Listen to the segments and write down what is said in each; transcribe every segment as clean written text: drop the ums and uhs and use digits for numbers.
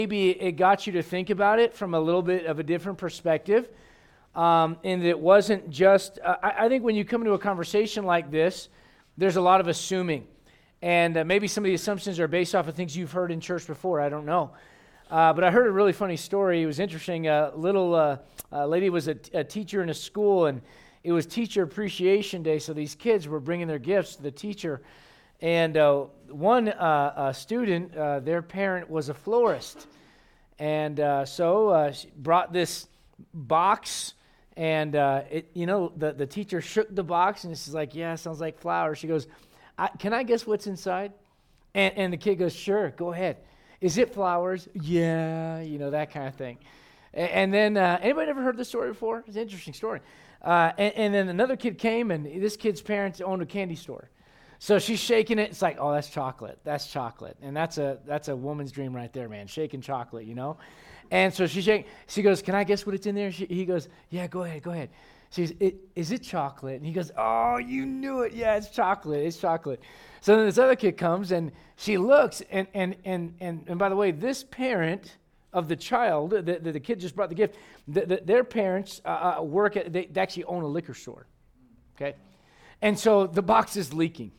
maybe it got you to think about it from a little bit of a different perspective. And it wasn't just, I think when you come into a conversation like this, there's a lot of assuming. And maybe some of the assumptions are based off of things you've heard in church before. I don't know. But I heard a really funny story. It was interesting. A little lady was a teacher in a school, and it was Teacher Appreciation Day, so these kids were bringing their gifts to the teacher. And one student, their parent was a florist. And so she brought this box, and the teacher shook the box, and she's like, yeah, sounds like flowers. She goes, can I guess what's inside? And the kid goes, sure, go ahead. Is it flowers? Yeah, that kind of thing. And then, anybody ever heard this story before? It's an interesting story. And then another kid came, and this kid's parents owned a candy store. So she's shaking it. It's like, oh, that's chocolate. That's chocolate. And that's a woman's dream right there, man, shaking chocolate, And so she goes, can I guess what it's in there? He goes, yeah, go ahead. She goes, is it chocolate? And he goes, oh, you knew it. Yeah, it's chocolate. So then this other kid comes, and she looks, and by the way, this parent of the child, the kid just brought the gift, their parents they actually own a liquor store, okay? And so the box is leaking.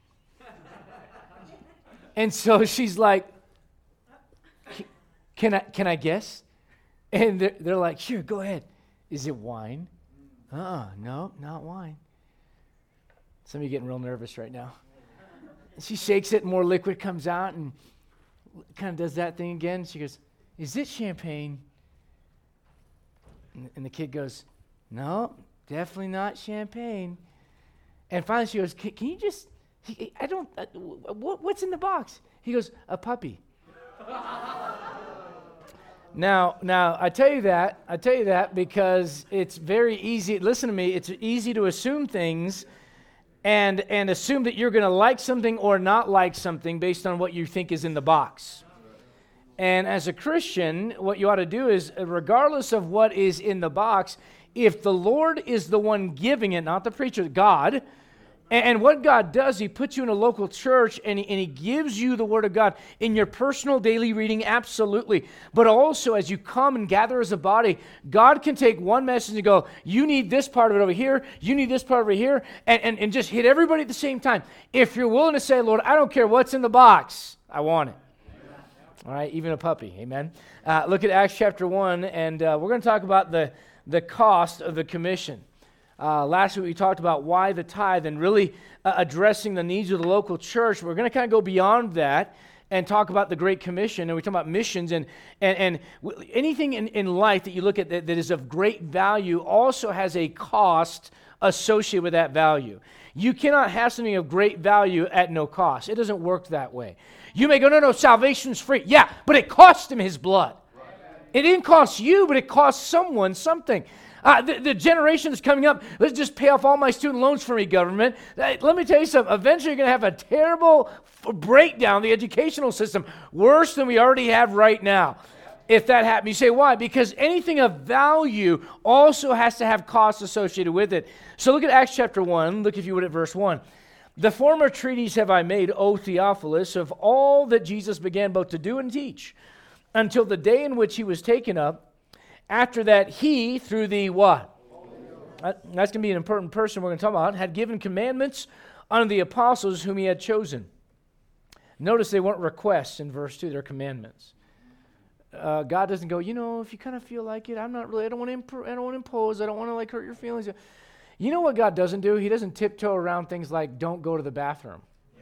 And so she's like, can I guess? And they're like, sure, go ahead. Is it wine? No, not wine. Some of you are getting real nervous right now. She shakes it, and more liquid comes out, and kind of does that thing again. She goes, is it champagne? And the kid goes, no, definitely not champagne. And finally she goes, can you just, what's in the box? He goes, a puppy. Now, I tell you that because it's very easy, listen to me, it's easy to assume things and assume that you're going to like something or not like something based on what you think is in the box. And as a Christian, what you ought to do is, regardless of what is in the box, if the Lord is the one giving it, not the preacher, God, and what God does, He puts you in a local church, and He gives you the Word of God in your personal daily reading, absolutely. But also, as you come and gather as a body, God can take one message and go, you need this part of it over here, you need this part over here, and just hit everybody at the same time. If you're willing to say, Lord, I don't care what's in the box, I want it. All right, even a puppy, amen. Look at Acts chapter 1, and we're going to talk about the cost of the commission. Last week we talked about why the tithe and really addressing the needs of the local church. We're going to kind of go beyond that and talk about the Great Commission, and we talk about missions and anything in life that you look at that is of great value also has a cost associated with that value. You cannot have something of great value at no cost. It doesn't work that way. You may go, no, salvation's free. Yeah, but it cost Him His blood. It didn't cost you, but it cost someone something. The generation that's coming up, let's just pay off all my student loans for me, government. Let me tell you something. Eventually, you're going to have a terrible breakdown of the educational system, worse than we already have right now. If that happens, you say, why? Because anything of value also has to have costs associated with it. So look at Acts chapter 1. Look, if you would, at verse 1. The former treatise have I made, O Theophilus, of all that Jesus began both to do and teach, until the day in which He was taken up. After that, He, through the what? That's going to be an important person we're going to talk about, had given commandments unto the apostles whom He had chosen. Notice they weren't requests in verse 2, they're commandments. God doesn't go, if you kind of feel like it, I don't want to impose, I don't want to hurt your feelings. You know what God doesn't do? He doesn't tiptoe around things like don't go to the bathroom.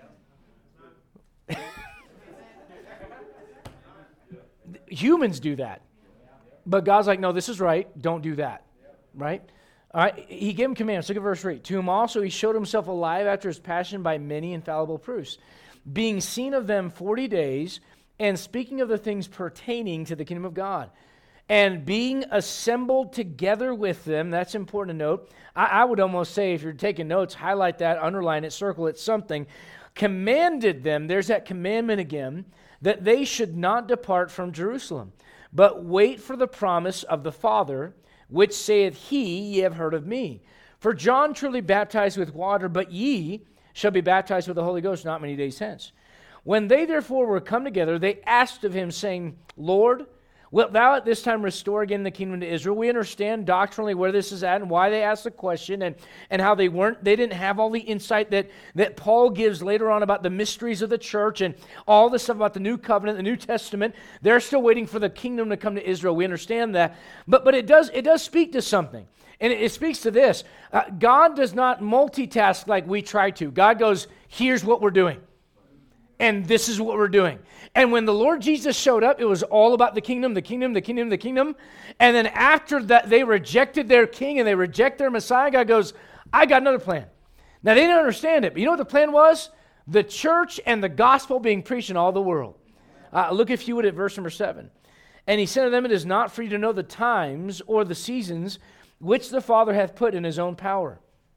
Humans do that. But God's like, no, this is right. Don't do that. Right? All right. He gave him commands. Look at verse 3. To whom also He showed Himself alive after His passion by many infallible proofs, being seen of them 40 days, and speaking of the things pertaining to the kingdom of God. And being assembled together with them, that's important to note. I would almost say, if you're taking notes, highlight that, underline it, circle it, something. Commanded them, there's that commandment again, that they should not depart from Jerusalem, but wait for the promise of the Father, which saith He, ye have heard of me. For John truly baptized with water, but ye shall be baptized with the Holy Ghost not many days hence. When they therefore were come together, they asked of him, saying, Lord, wilt thou at this time restore again the kingdom to Israel? We understand doctrinally where this is at and why they asked the question and how they didn't have all the insight that Paul gives later on about the mysteries of the church and all the stuff about the new covenant, the New Testament. They're still waiting for the kingdom to come to Israel. We understand that. But it does speak to something. And it speaks to this. God does not multitask like we try to. God goes, here's what we're doing. And this is what we're doing. And when the Lord Jesus showed up, it was all about the kingdom, the kingdom, the kingdom, the kingdom. And then after that, they rejected their king and they reject their Messiah. God goes, I got another plan. Now, they didn't understand it. But you know what the plan was? The church and the gospel being preached in all the world. Look, if you would, at verse number 7. And he said to them, it is not for you to know the times or the seasons which the Father hath put in his own power.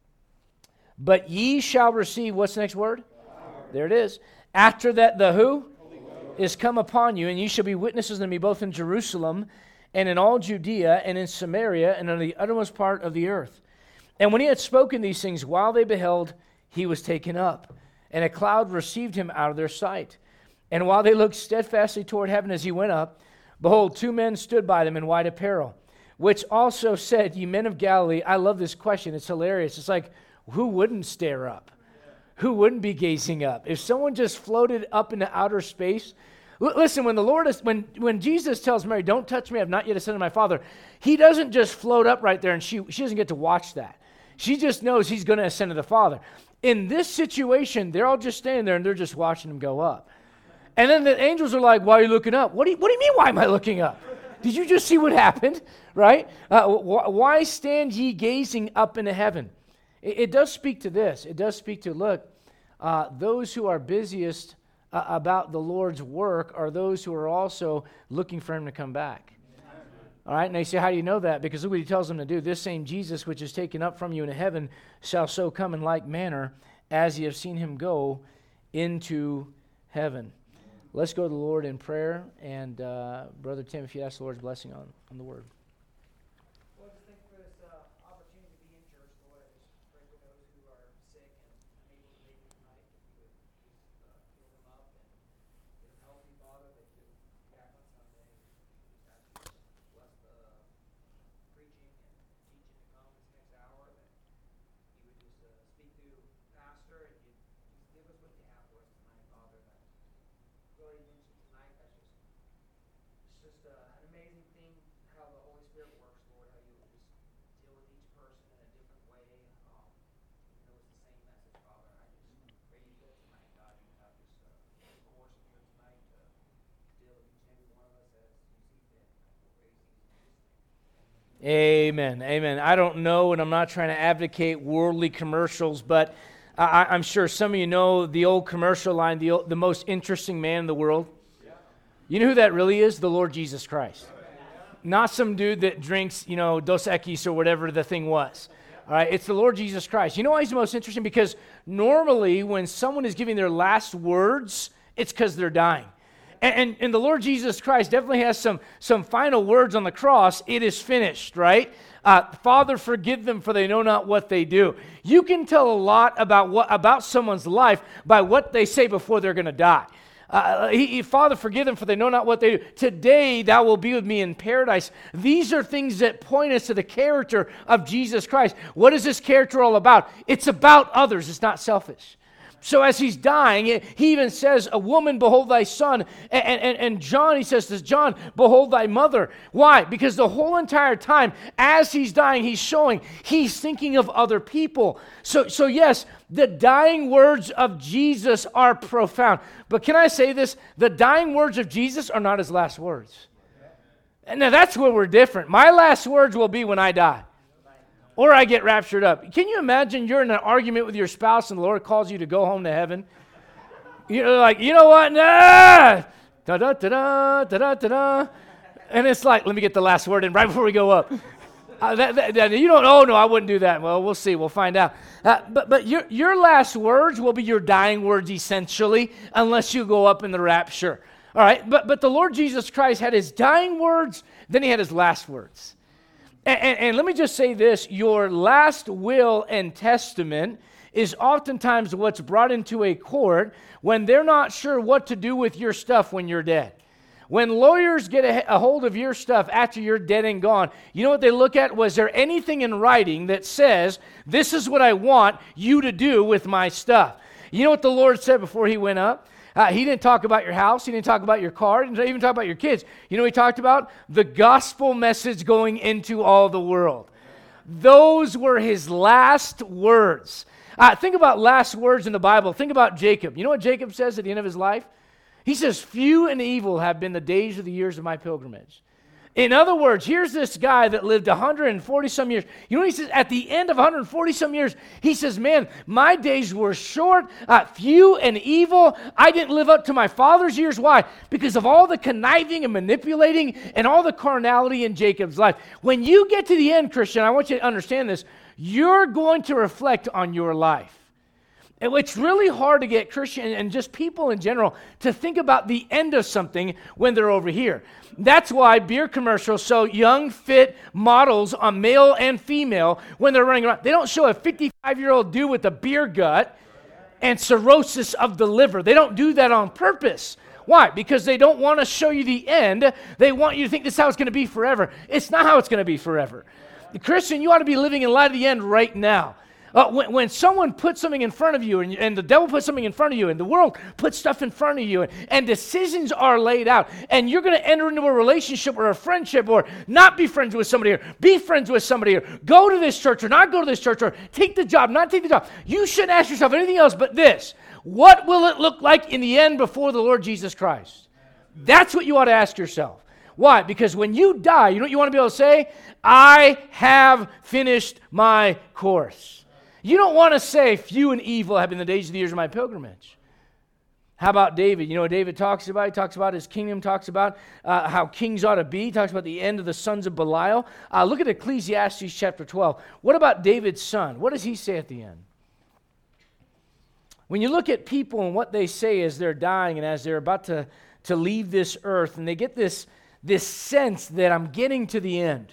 But ye shall receive, what's the next word? Power. There it is. After that, the who? Is come upon you, and ye shall be witnesses unto me both in Jerusalem and in all Judea and in Samaria and on the uttermost part of the earth. And when he had spoken these things, while they beheld, he was taken up, and a cloud received him out of their sight. And while they looked steadfastly toward heaven as he went up, behold, 2 men stood by them in white apparel, which also said, Ye men of Galilee, I love this question, it's hilarious. It's like, who wouldn't stare up? Who wouldn't be gazing up? If someone just floated up into outer space, listen, when Jesus tells Mary, don't touch me, I've not yet ascended to my Father, he doesn't just float up right there and she doesn't get to watch that. She just knows he's going to ascend to the Father. In this situation, they're all just standing there and they're just watching him go up. And then the angels are like, why are you looking up? What do you mean, why am I looking up? Did you just see what happened? Right? Why stand ye gazing up into heaven? It does speak to this. It does speak to, look, those who are busiest about the Lord's work are those who are also looking for him to come back. All right, and they say, how do you know that? Because look what he tells them to do. This same Jesus which is taken up from you into heaven shall so come in like manner as ye have seen him go into heaven. Let's go to the Lord in prayer. And Brother Tim, if you ask the Lord's blessing on the word. Amen. Amen. I don't know, and I'm not trying to advocate worldly commercials, but I'm sure some of you know the old commercial line, the most interesting man in the world. You know who that really is? The Lord Jesus Christ. Not some dude that drinks, Dos Equis or whatever the thing was. All right, it's the Lord Jesus Christ. You know why he's the most interesting? Because normally when someone is giving their last words, it's because they're dying. And the Lord Jesus Christ definitely has some final words on the cross. It is finished, right? Father, forgive them, for they know not what they do. You can tell a lot about someone's life by what they say before they're going to die. Father, forgive them, for they know not what they do. Today thou wilt be with me in paradise. These are things that point us to the character of Jesus Christ. What is this character all about? It's about others. It's not selfish. So as he's dying, he even says, a woman, behold thy son. And John, he says to John, behold thy mother. Why? Because the whole entire time, as he's dying, he's thinking of other people. So yes, the dying words of Jesus are profound. But can I say this? The dying words of Jesus are not his last words. And now that's where we're different. My last words will be when I die. Or I get raptured up. Can you imagine you're in an argument with your spouse and the Lord calls you to go home to heaven? You're like, you know what? Nah! Da-da-da-da, and it's like, let me get the last word in right before we go up. You don't, oh no, I wouldn't do that. Well, we'll see. We'll find out. But your last words will be your dying words essentially, unless you go up in the rapture. All right, but the Lord Jesus Christ had his dying words, then he had his last words. And let me just say this, your last will and testament is oftentimes what's brought into a court when they're not sure what to do with your stuff when you're dead. When lawyers get a hold of your stuff after you're dead and gone, you know what they look at? Was there anything in writing that says, this is what I want you to do with my stuff? You know what the Lord said before he went up? He didn't talk about your house. He didn't talk about your car. He didn't even talk about your kids. You know what he talked about? The gospel message going into all the world. Those were his last words. Think about last words in the Bible. Think about Jacob. You know what Jacob says at the end of his life? He says, few and evil have been the days of the years of my pilgrimage. In other words, here's this guy that lived 140 some years. You know what he says? At the end of 140 some years, he says, man, my days were short, few and evil. I didn't live up to my father's years. Why? Because of all the conniving and manipulating and all the carnality in Jacob's life. When you get to the end, Christian, I want you to understand this. You're going to reflect on your life. It's really hard to get Christian and just people in general to think about the end of something when they're over here. That's why beer commercials show young, fit models on male and female when they're running around. They don't show a 55-year-old dude with a beer gut and cirrhosis of the liver. They don't do that on purpose. Why? Because they don't want to show you the end. They want you to think this is how it's going to be forever. It's not how it's going to be forever. Christian, you ought to be living in light of the end right now. When someone puts something in front of you and the devil puts something in front of you and the world puts stuff in front of you and decisions are laid out and you're going to enter into a relationship or a friendship or not be friends with somebody or be friends with somebody or go to this church or not go to this church or take the job, not take the job. You shouldn't ask yourself anything else but this. What will it look like in the end before the Lord Jesus Christ? That's what you ought to ask yourself. Why? Because when you die, you know what you want to be able to say? I have finished my course. You don't want to say, few and evil have been the days of the years of my pilgrimage. How about David? You know what David talks about? He talks about his kingdom, talks about how kings ought to be, talks about the end of the sons of Belial. Look at Ecclesiastes chapter 12. What about David's son? What does he say at the end? When you look at people and what they say as they're dying and as they're about to leave this earth, and they get this sense that I'm getting to the end.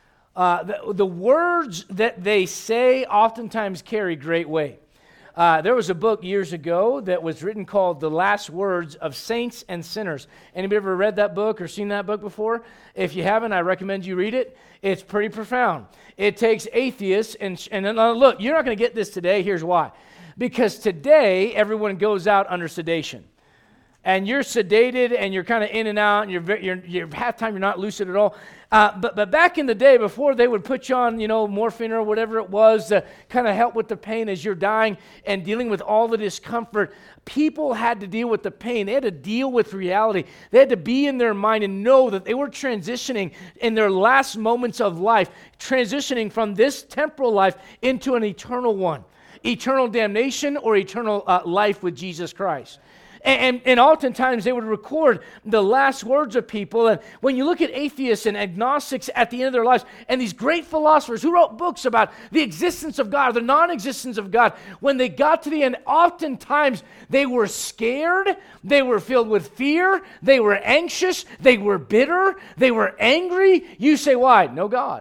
The words that they say oftentimes carry great weight. There was a book years ago that was written called The Last Words of Saints and Sinners. Anybody ever read that book or seen that book before? If you haven't, I recommend you read it. It's pretty profound. It takes atheists, and look, you're not going to get this today. Here's why. Because today, everyone goes out under sedation. And you're sedated, and you're kind of in and out, and you're half time you're not lucid at all. But back in the day, before they would put you on, morphine or whatever it was to kind of help with the pain as you're dying and dealing with all the discomfort, people had to deal with the pain. They had to deal with reality. They had to be in their mind and know that they were transitioning in their last moments of life, transitioning from this temporal life into an eternal one, eternal damnation or eternal life with Jesus Christ. And oftentimes they would record the last words of people. And when you look at atheists and agnostics at the end of their lives, and these great philosophers who wrote books about the existence of God, or the non-existence of God, when they got to the end, oftentimes they were scared, they were filled with fear, they were anxious, they were bitter, they were angry. You say, why? No God.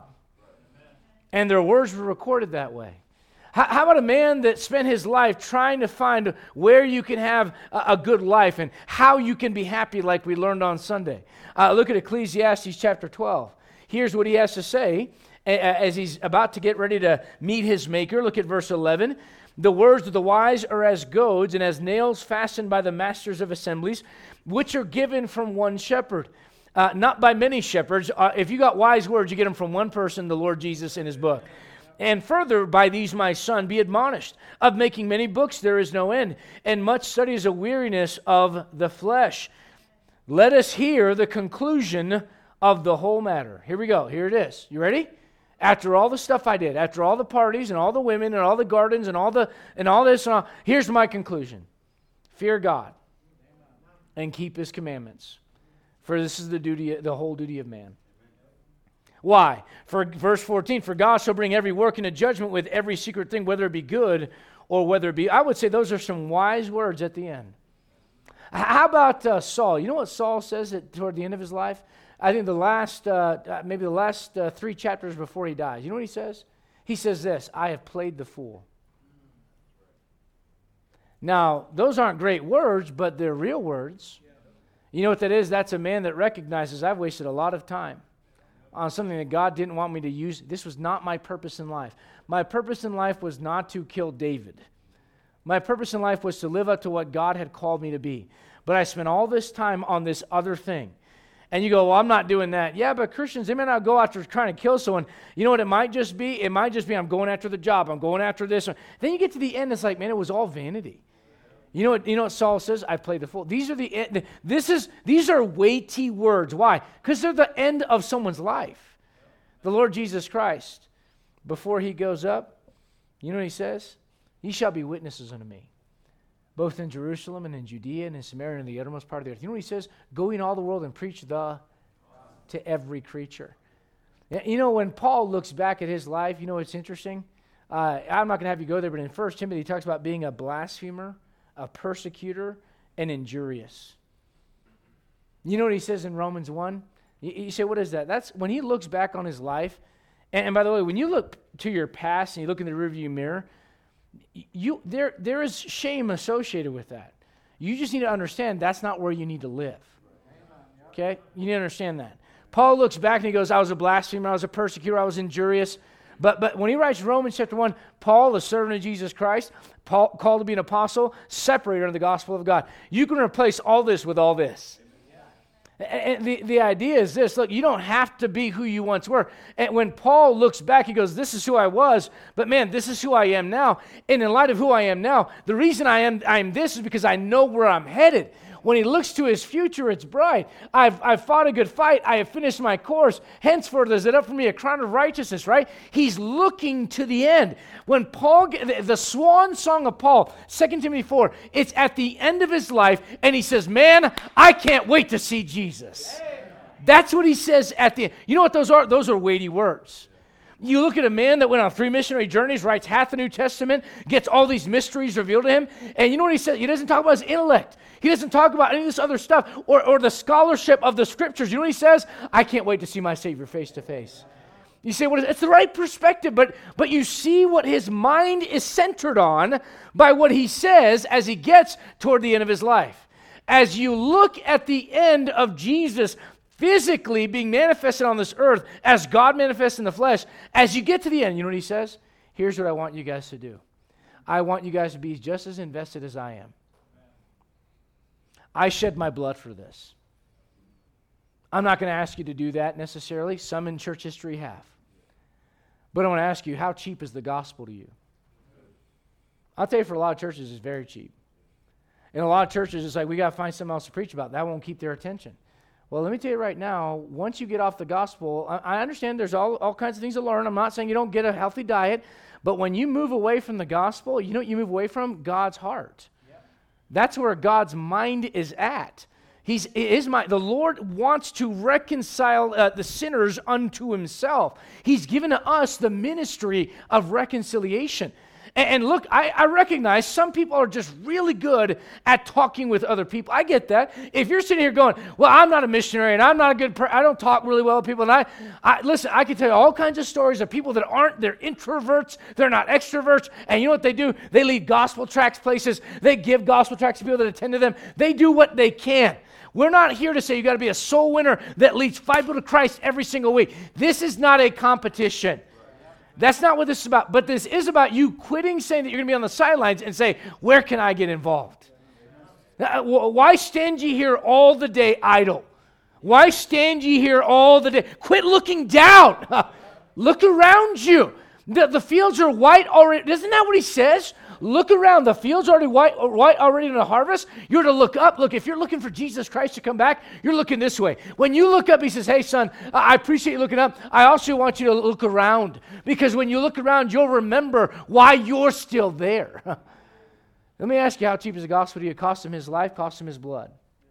And their words were recorded that way. How about a man that spent his life trying to find where you can have a good life and how you can be happy like we learned on Sunday? Look at Ecclesiastes chapter 12. Here's what he has to say as he's about to get ready to meet his maker. Look at verse 11. The words of the wise are as goads and as nails fastened by the masters of assemblies, which are given from one shepherd. Not by many shepherds. If you got wise words, you get them from one person, the Lord Jesus in his book. And further, by these, my son, be admonished. Of making many books there is no end, and much study is a weariness of the flesh. Let us hear the conclusion of the whole matter. Here we go. Here it is. You ready? After all the stuff I did, after all the parties and all the women and all the gardens and all this, here's my conclusion. Fear God and keep his commandments, for this is the whole duty of man. Why? For verse 14, for God shall bring every work into judgment with every secret thing, whether it be good or whether it be. I would say those are some wise words at the end. How about Saul? You know what Saul says toward the end of his life? I think maybe the last 3 chapters before he dies. You know what he says? He says this, I have played the fool. Now, those aren't great words, but they're real words. You know what that is? That's a man that recognizes I've wasted a lot of time on something that God didn't want me to use. This was not my purpose in life. My purpose in life was not to kill David. My purpose in life was to live up to what God had called me to be. But I spent all this time on this other thing. And you go, well, I'm not doing that. Yeah, but Christians, they may not go after trying to kill someone. You know what it might just be? It might just be I'm going after the job. I'm going after this. Then you get to the end, it's like, man, it was all vanity. You know what Saul says? I played the fool. These are weighty words. Why? Because they're the end of someone's life. The Lord Jesus Christ, before he goes up, you know what he says? Ye shall be witnesses unto me, both in Jerusalem and in Judea and in Samaria and in the uttermost part of the earth. You know what he says? Go in all the world and preach to every creature. You know, when Paul looks back at his life, you know what's interesting? I'm not going to have you go there, but in 1 Timothy, he talks about being a blasphemer, a persecutor, and injurious. You know what he says in Romans 1? You say, what is that? That's when he looks back on his life. And by the way, when you look to your past and you look in the rearview mirror, there is shame associated with that. You just need to understand that's not where you need to live. Okay? You need to understand that. Paul looks back and he goes, I was a blasphemer, I was a persecutor, I was injurious. But when he writes Romans chapter 1, Paul, the servant of Jesus Christ, Paul called to be an apostle, separated under the gospel of God. You can replace all this with all this. And the idea is this, look, you don't have to be who you once were. And when Paul looks back, he goes, this is who I was, but man, this is who I am now. And in light of who I am now, the reason I'm this is because I know where I'm headed. When he looks to his future, it's bright. I've fought a good fight. I have finished my course. Henceforth is it up for me a crown of righteousness, right? He's looking to the end. When Paul, the swan song of Paul, 2 Timothy 4, it's at the end of his life, and he says, man, I can't wait to see Jesus. That's what he says at the end. You know what those are? Those are weighty words. You look at a man that went on 3 missionary journeys, writes half the New Testament, gets all these mysteries revealed to him, and you know what he says? He doesn't talk about his intellect. He doesn't talk about any of this other stuff or the scholarship of the Scriptures. You know what he says? I can't wait to see my Savior face to face. You say, what is it? It's the right perspective, but you see what his mind is centered on by what he says as he gets toward the end of his life. As you look at the end of Jesus physically being manifested on this earth as God manifests in the flesh, as you get to the end, you know what he says? Here's what I want you guys to do. I want you guys to be just as invested as I am. I shed my blood for this. I'm not going to ask you to do that necessarily. Some in church history have. But I want to ask you, how cheap is the gospel to you? I'll tell you, for a lot of churches, it's very cheap. In a lot of churches, it's like, we got to find something else to preach about. That won't keep their attention. Well, let me tell you right now, once you get off the gospel, I understand there's all kinds of things to learn. I'm not saying you don't get a healthy diet, but when you move away from the gospel, you know what you move away from? God's heart. That's where God's mind is at. The Lord wants to reconcile the sinners unto himself. He's given to us the ministry of reconciliation. And look, I recognize some people are just really good at talking with other people. I get that. If you're sitting here going, well, I'm not a missionary and I'm not a good person, I don't talk really well with people. And listen, I can tell you all kinds of stories of people that they're introverts, they're not extroverts. And you know what they do? They lead gospel tracts places. They give gospel tracts to people that attend to them. They do what they can. We're not here to say you got to be a soul winner that leads 5 people to Christ every single week. This is not a competition. That's not what this is about. But this is about you quitting saying that you're going to be on the sidelines and say, where can I get involved? Why stand ye here all the day idle? Why stand ye here all the day? Quit looking down. Look around you. The fields are white already. Isn't that what he says? Look around. The fields are already white already in the harvest. You're to look up. Look, if you're looking for Jesus Christ to come back, you're looking this way. When you look up, he says, hey, son, I appreciate you looking up. I also want you to look around. Because when you look around, you'll remember why you're still there. Let me ask you, how cheap is the gospel to you? It cost him his life, cost him his blood.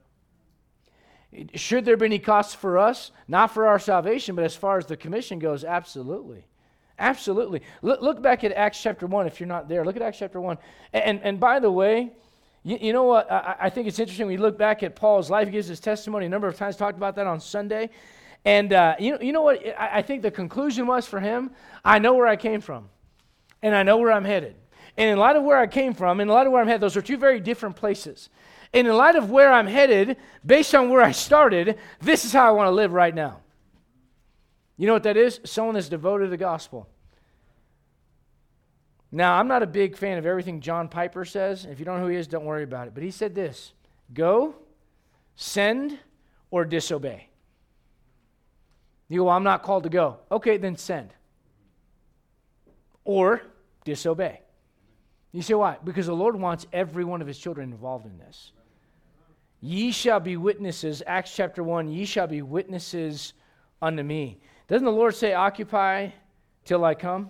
Should there be any costs for us? Not for our salvation, but as far as the commission goes, absolutely. Absolutely. Look back at Acts chapter 1 if you're not there. Look at Acts chapter 1. And by the way, you know what? I think it's interesting when you look back at Paul's life. He gives his testimony a number of times, talked about that on Sunday. And you know what? I think the conclusion was for him, I know where I came from, and I know where I'm headed. And in light of where I came from, in light of where I'm headed, those are two very different places. And in light of where I'm headed, based on where I started, this is how I want to live right now. You know what that is? Someone that's devoted to the gospel. Now, I'm not a big fan of everything John Piper says. If you don't know who he is, don't worry about it. But he said this: go, send, or disobey. You go, well, I'm not called to go. Okay, then send. Or disobey. You say, why? Because the Lord wants every one of his children involved in this. Ye shall be witnesses, Acts chapter 1, ye shall be witnesses unto me. Doesn't the Lord say, occupy till I come?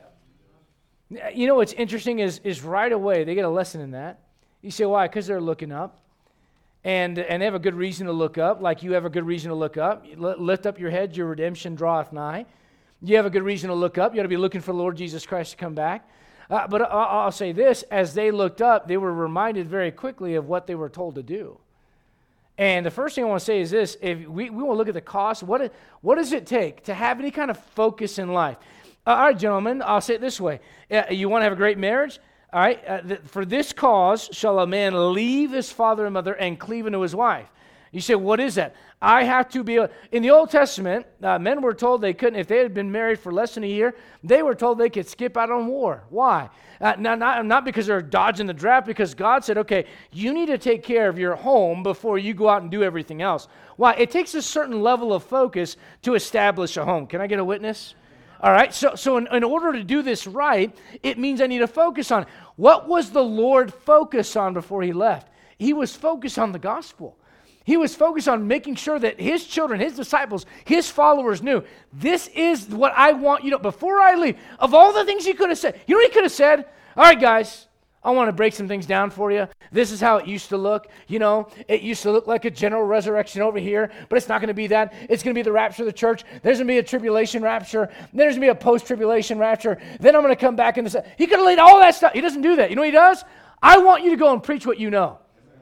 Yep. You know what's interesting is right away they get a lesson in that. You say, why? Because they're looking up. And they have a good reason to look up, like you have a good reason to look up. Lift up your head, your redemption draweth nigh. You have a good reason to look up. You ought to be looking for the Lord Jesus Christ to come back. But I'll say this, as they looked up, they were reminded very quickly of what they were told to do. And the first thing I want to say is this: if we want to look at the cost, what does it take to have any kind of focus in life? All right, gentlemen, I'll say it this way. You want to have a great marriage? All right, for this cause shall a man leave his father and mother and cleave unto his wife. You say, what is that? I have to be, in the Old Testament, men were told they couldn't, if they had been married for less than a year, they were told they could skip out on war. Why? Not because they're dodging the draft, because God said, okay, you need to take care of your home before you go out and do everything else. Why? It takes a certain level of focus to establish a home. Can I get a witness? All right, so in order to do this right, it means I need to focus on it. What was the Lord focused on before he left? He was focused on the gospel. He was focused on making sure that his children, his disciples, his followers knew, this is what I want you to, before I leave, of all the things he could have said, you know what he could have said? All right, guys, I want to break some things down for you. This is how it used to look. You know, it used to look like a general resurrection over here, but it's not going to be that. It's going to be the rapture of the church. There's going to be a tribulation rapture. There's going to be a post-tribulation rapture. Then I'm going to come back and he could have laid all that stuff. He doesn't do that. You know what he does? I want you to go and preach what you know.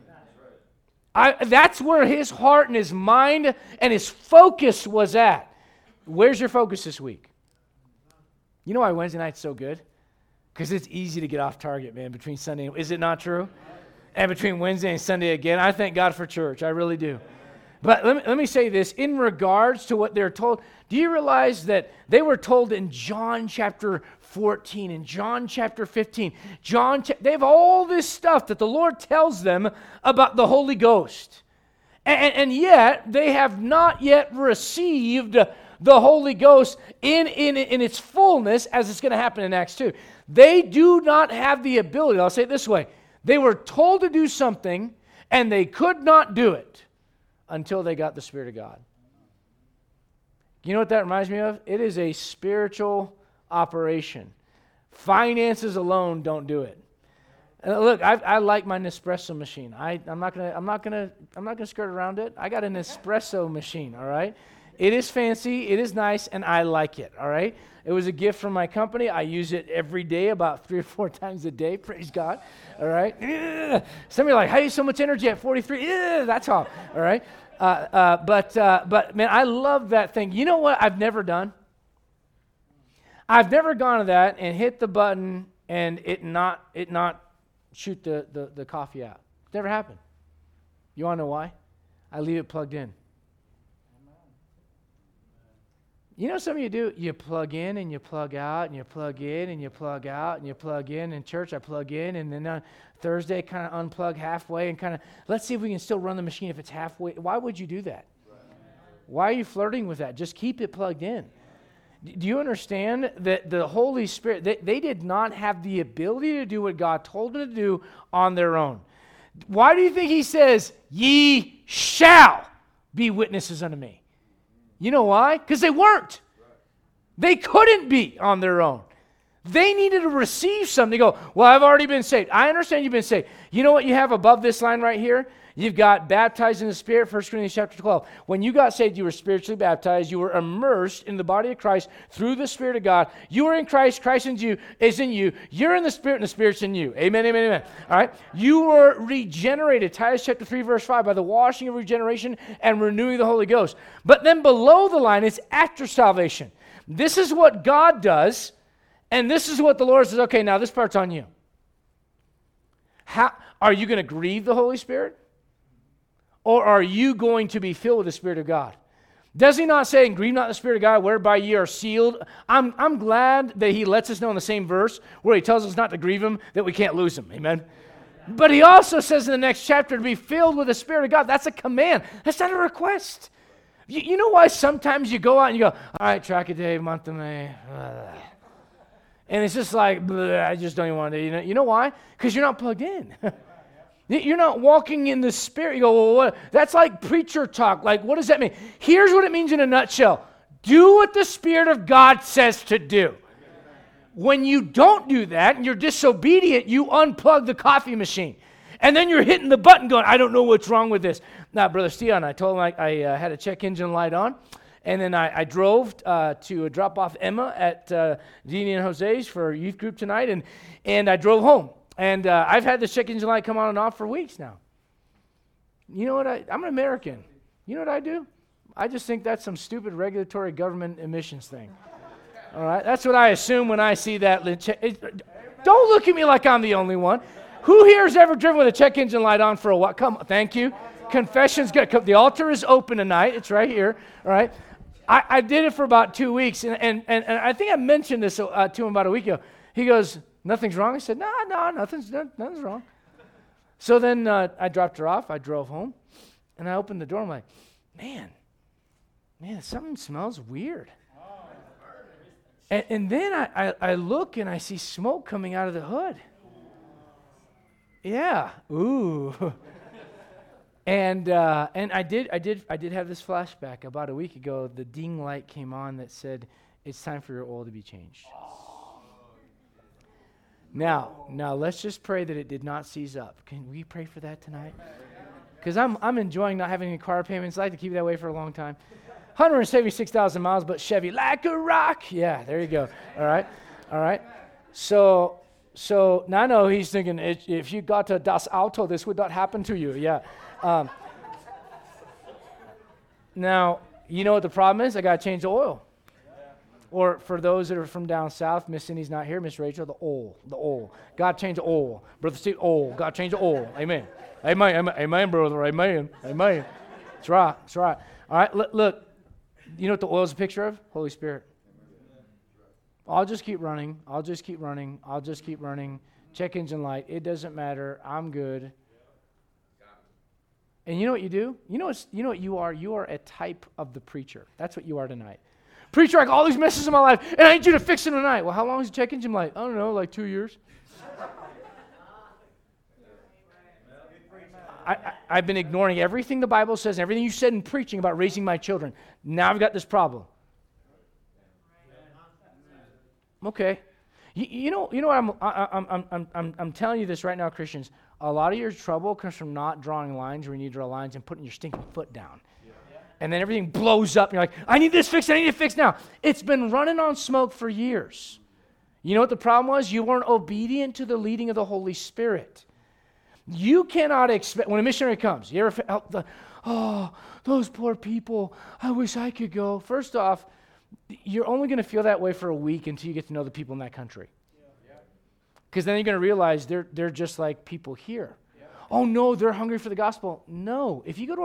That's where his heart and his mind and his focus was at. Where's your focus this week? You know why Wednesday night's so good? Because it's easy to get off target, man, between Sunday and... Is it not true? And between Wednesday and Sunday again, I thank God for church. I really do. But let me say this. In regards to what they're told, do you realize that they were told in John chapter 14, in John chapter 15, they have all this stuff that the Lord tells them about the Holy Ghost. And yet, they have not yet received the Holy Ghost in its fullness, as it's going to happen in Acts 2. They do not have the ability. I'll say it this way. They were told to do something, and they could not do it until they got the Spirit of God. You know what that reminds me of? It is a spiritual operation. Finances alone don't do it. Look, I like my Nespresso machine. I'm not gonna skirt around it. I got an espresso machine. All right, it is fancy, it is nice, and I like it. All right, it was a gift from my company. I use it every day, about 3 or 4 times a day. Praise God. All right. Some of you are like, how do you so much energy at 43? That's all. All right. But man, I love that thing. You know what I've never done? I've never gone to that and hit the button and it not shoot the coffee out. It's never happened. You want to know why? I leave it plugged in. You know some of you do? You plug in and you plug out and you plug in and you plug out and you plug in. In church, I plug in and then on Thursday kind of unplug halfway and kind of, let's see if we can still run the machine if it's halfway. Why would you do that? Why are you flirting with that? Just keep it plugged in. Do you understand that the Holy Spirit, they did not have the ability to do what God told them to do on their own? Why do you think he says, ye shall be witnesses unto me? You know why? Because they weren't. They couldn't be on their own. They needed to receive something. They go, well, I've already been saved. I understand you've been saved. You know what you have above this line right here? You've got baptized in the Spirit, 1 Corinthians chapter 12. When you got saved, you were spiritually baptized. You were immersed in the body of Christ through the Spirit of God. You are in Christ. Christ is in you. You're in the Spirit, and the Spirit's in you. Amen, amen, amen. All right? You were regenerated, Titus chapter 3, verse 5, by the washing of regeneration and renewing the Holy Ghost. But then below the line is after salvation. This is what God does, and this is what the Lord says, okay, now this part's on you. How are you going to grieve the Holy Spirit? Or are you going to be filled with the Spirit of God? Does he not say, and grieve not the Spirit of God, whereby ye are sealed? I'm glad that he lets us know in the same verse where he tells us not to grieve him, that we can't lose him. Amen? But he also says in the next chapter to be filled with the Spirit of God. That's a command. That's not a request. You know why sometimes you go out and you go, all right, track a day, month of May. And it's just like, I just don't even want to. You know why? Because you're not plugged in. You're not walking in the Spirit. You go, well, what? That's like preacher talk. Like, what does that mean? Here's what it means in a nutshell. Do what the Spirit of God says to do. When you don't do that and you're disobedient, you unplug the coffee machine. And then you're hitting the button going, I don't know what's wrong with this. Now, Brother Steon, I told him I had a check engine light on. And then I drove to drop off Emma at Dini and Jose's for youth group tonight. And I drove home. And I've had the check engine light come on and off for weeks now. You know what? I'm an American. You know what I do? I just think that's some stupid regulatory government emissions thing. All right? That's what I assume when I see that. Don't look at me like I'm the only one. Who here has ever driven with a check engine light on for a while? Come on. Thank you. Confession's good. The altar is open tonight. It's right here. All right? I did it for about 2 weeks. And I think I mentioned this to him about a week ago. He goes, nothing's wrong? I said, no, nothing's wrong. So then I dropped her off. I drove home, and I opened the door. I'm like, man, something smells weird. And then I look, and I see smoke coming out of the hood. Yeah. Ooh. And I did have this flashback about a week ago. The ding light came on that said, it's time for your oil to be changed. Now let's just pray that it did not seize up. Can we pray for that tonight? Because I'm enjoying not having any car payments. I like to keep it that way for a long time. 176,000 miles, but Chevy like a rock. Yeah, there you go. All right. So now I know he's thinking, if you got a Das Auto, this would not happen to you. Yeah. Now, you know what the problem is? I got to change the oil. Or for those that are from down south, Miss Cindy's not here, Miss Rachel, the oil. God change the oil. Brother Steve, oil. God change the oil. Amen. Amen, brother. Amen. That's right. All right, look. You know what the oil is a picture of? Holy Spirit. I'll just keep running. Check engine light. It doesn't matter. I'm good. And you know what you do? You know what you are? You are a type of the preacher. That's what you are tonight. Preacher, I got all these messes in my life, and I need you to fix them tonight. Well, how long is the check engine light? I don't know, like 2 years. I've been ignoring everything the Bible says, and everything you said in preaching about raising my children. Now I've got this problem. Okay. You know what I'm telling you this right now, Christians. A lot of your trouble comes from not drawing lines where you need to draw lines and putting your stinking foot down. And then everything blows up, and you're like, I need this fixed, I need it fixed now. It's been running on smoke for years. You know what the problem was? You weren't obedient to the leading of the Holy Spirit. You cannot expect, when a missionary comes, you ever felt those poor people, I wish I could go. First off, you're only going to feel that way for a week until you get to know the people in that country. Because then you're going to realize they're just like people here. Yeah. Oh, no, they're hungry for the gospel. No. If you go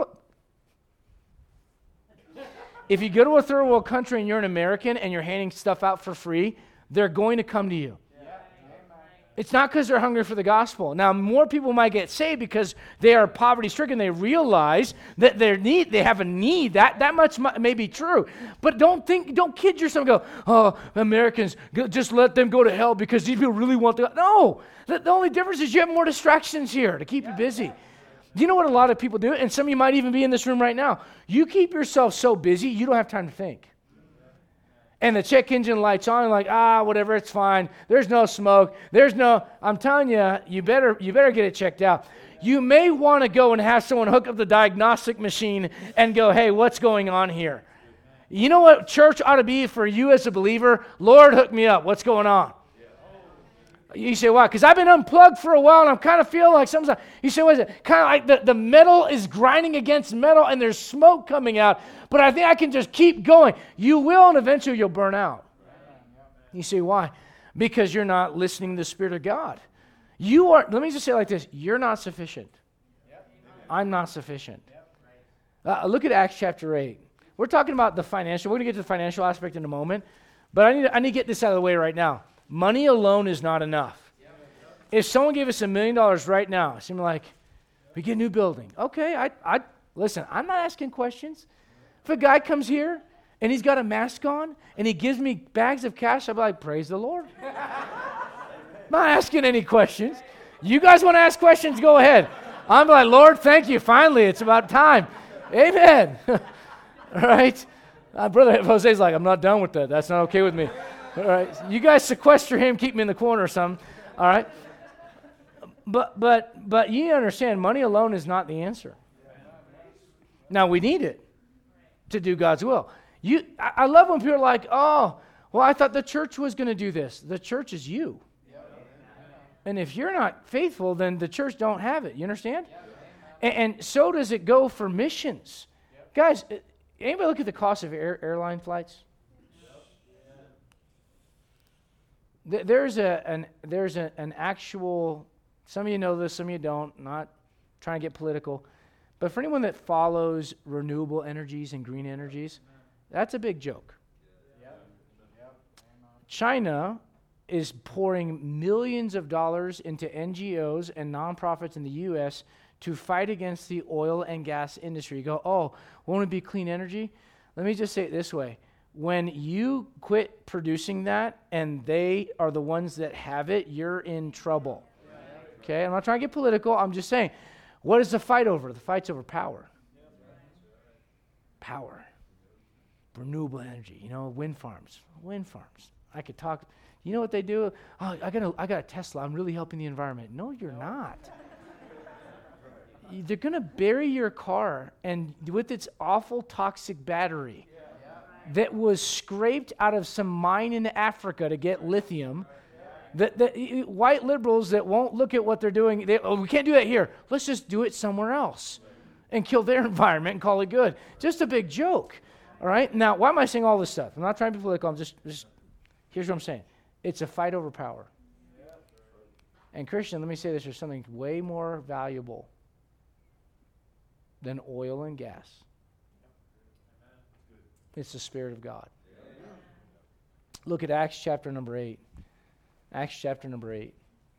to a third world country and you're an American and you're handing stuff out for free, they're going to come to you. Yeah. It's not because they're hungry for the gospel. Now, more people might get saved because they are poverty-stricken. They realize that they have a need. That much may be true. But don't kid yourself and go, oh, Americans, just let them go to hell because these people really want to. No. The only difference is you have more distractions here to keep you busy. Do you know what a lot of people do? And some of you might even be in this room right now. You keep yourself so busy, you don't have time to think. And the check engine light's on, like, whatever, it's fine. There's no smoke. I'm telling you, you better get it checked out. You may want to go and have someone hook up the diagnostic machine and go, hey, what's going on here? You know what church ought to be for you as a believer? Lord, hook me up. What's going on? You say, why? Because I've been unplugged for a while and I'm kind of feeling like something. You say, what is it? Kind of like the metal is grinding against metal and there's smoke coming out, but I think I can just keep going. You will, and eventually you'll burn out. You say, why? Because you're not listening to the Spirit of God. Let me just say it like this. You're not sufficient. I'm not sufficient. Look at Acts chapter 8. We're talking about the financial. We're going to get to the financial aspect in a moment. But I need to get this out of the way right now. Money alone is not enough. If someone gave us $1 million right now, it seemed like, we get a new building. Okay, listen, I'm not asking questions. If a guy comes here and he's got a mask on and he gives me bags of cash, I'll be like, praise the Lord. I'm not asking any questions. You guys want to ask questions? Go ahead. I'm like, Lord, thank you. Finally, it's about time. Amen. All right? Brother Jose's like, I'm not done with that. That's not okay with me. All right? You guys sequester him, keep me in the corner or something. All right? But you understand, money alone is not the answer. Now, we need it to do God's will. I love when people are like, oh, well, I thought the church was going to do this. The church is you. And if you're not faithful, then the church don't have it. You understand? And so does it go for missions. Guys, anybody look at the cost of airline flights? There's an actual, some of you know this, some of you don't, not trying to get political, but for anyone that follows renewable energies and green energies, that's a big joke. China is pouring millions of dollars into NGOs and nonprofits in the U.S. to fight against the oil and gas industry. You go, oh, won't it be clean energy? Let me just say it this way. When you quit producing that and they are the ones that have it, you're in trouble. Okay? I'm not trying to get political. I'm just saying, what is the fight over? The fight's over power. Power. Renewable energy. Wind farms. I could talk. You know what they do? Oh, I got a Tesla. I'm really helping the environment. No, you're not. They're going to bury your car and with its awful toxic battery that was scraped out of some mine in Africa to get lithium. The white liberals that won't look at what they're doing, we can't do that here. Let's just do it somewhere else and kill their environment and call it good. Just a big joke. All right? Now, why am I saying all this stuff? I'm not trying to be political. I'm just here's what I'm saying. It's a fight over power. And Christian, let me say this, there's something way more valuable than oil and gas. It's the Spirit of God. Look at Acts chapter number 8. Acts chapter number 8.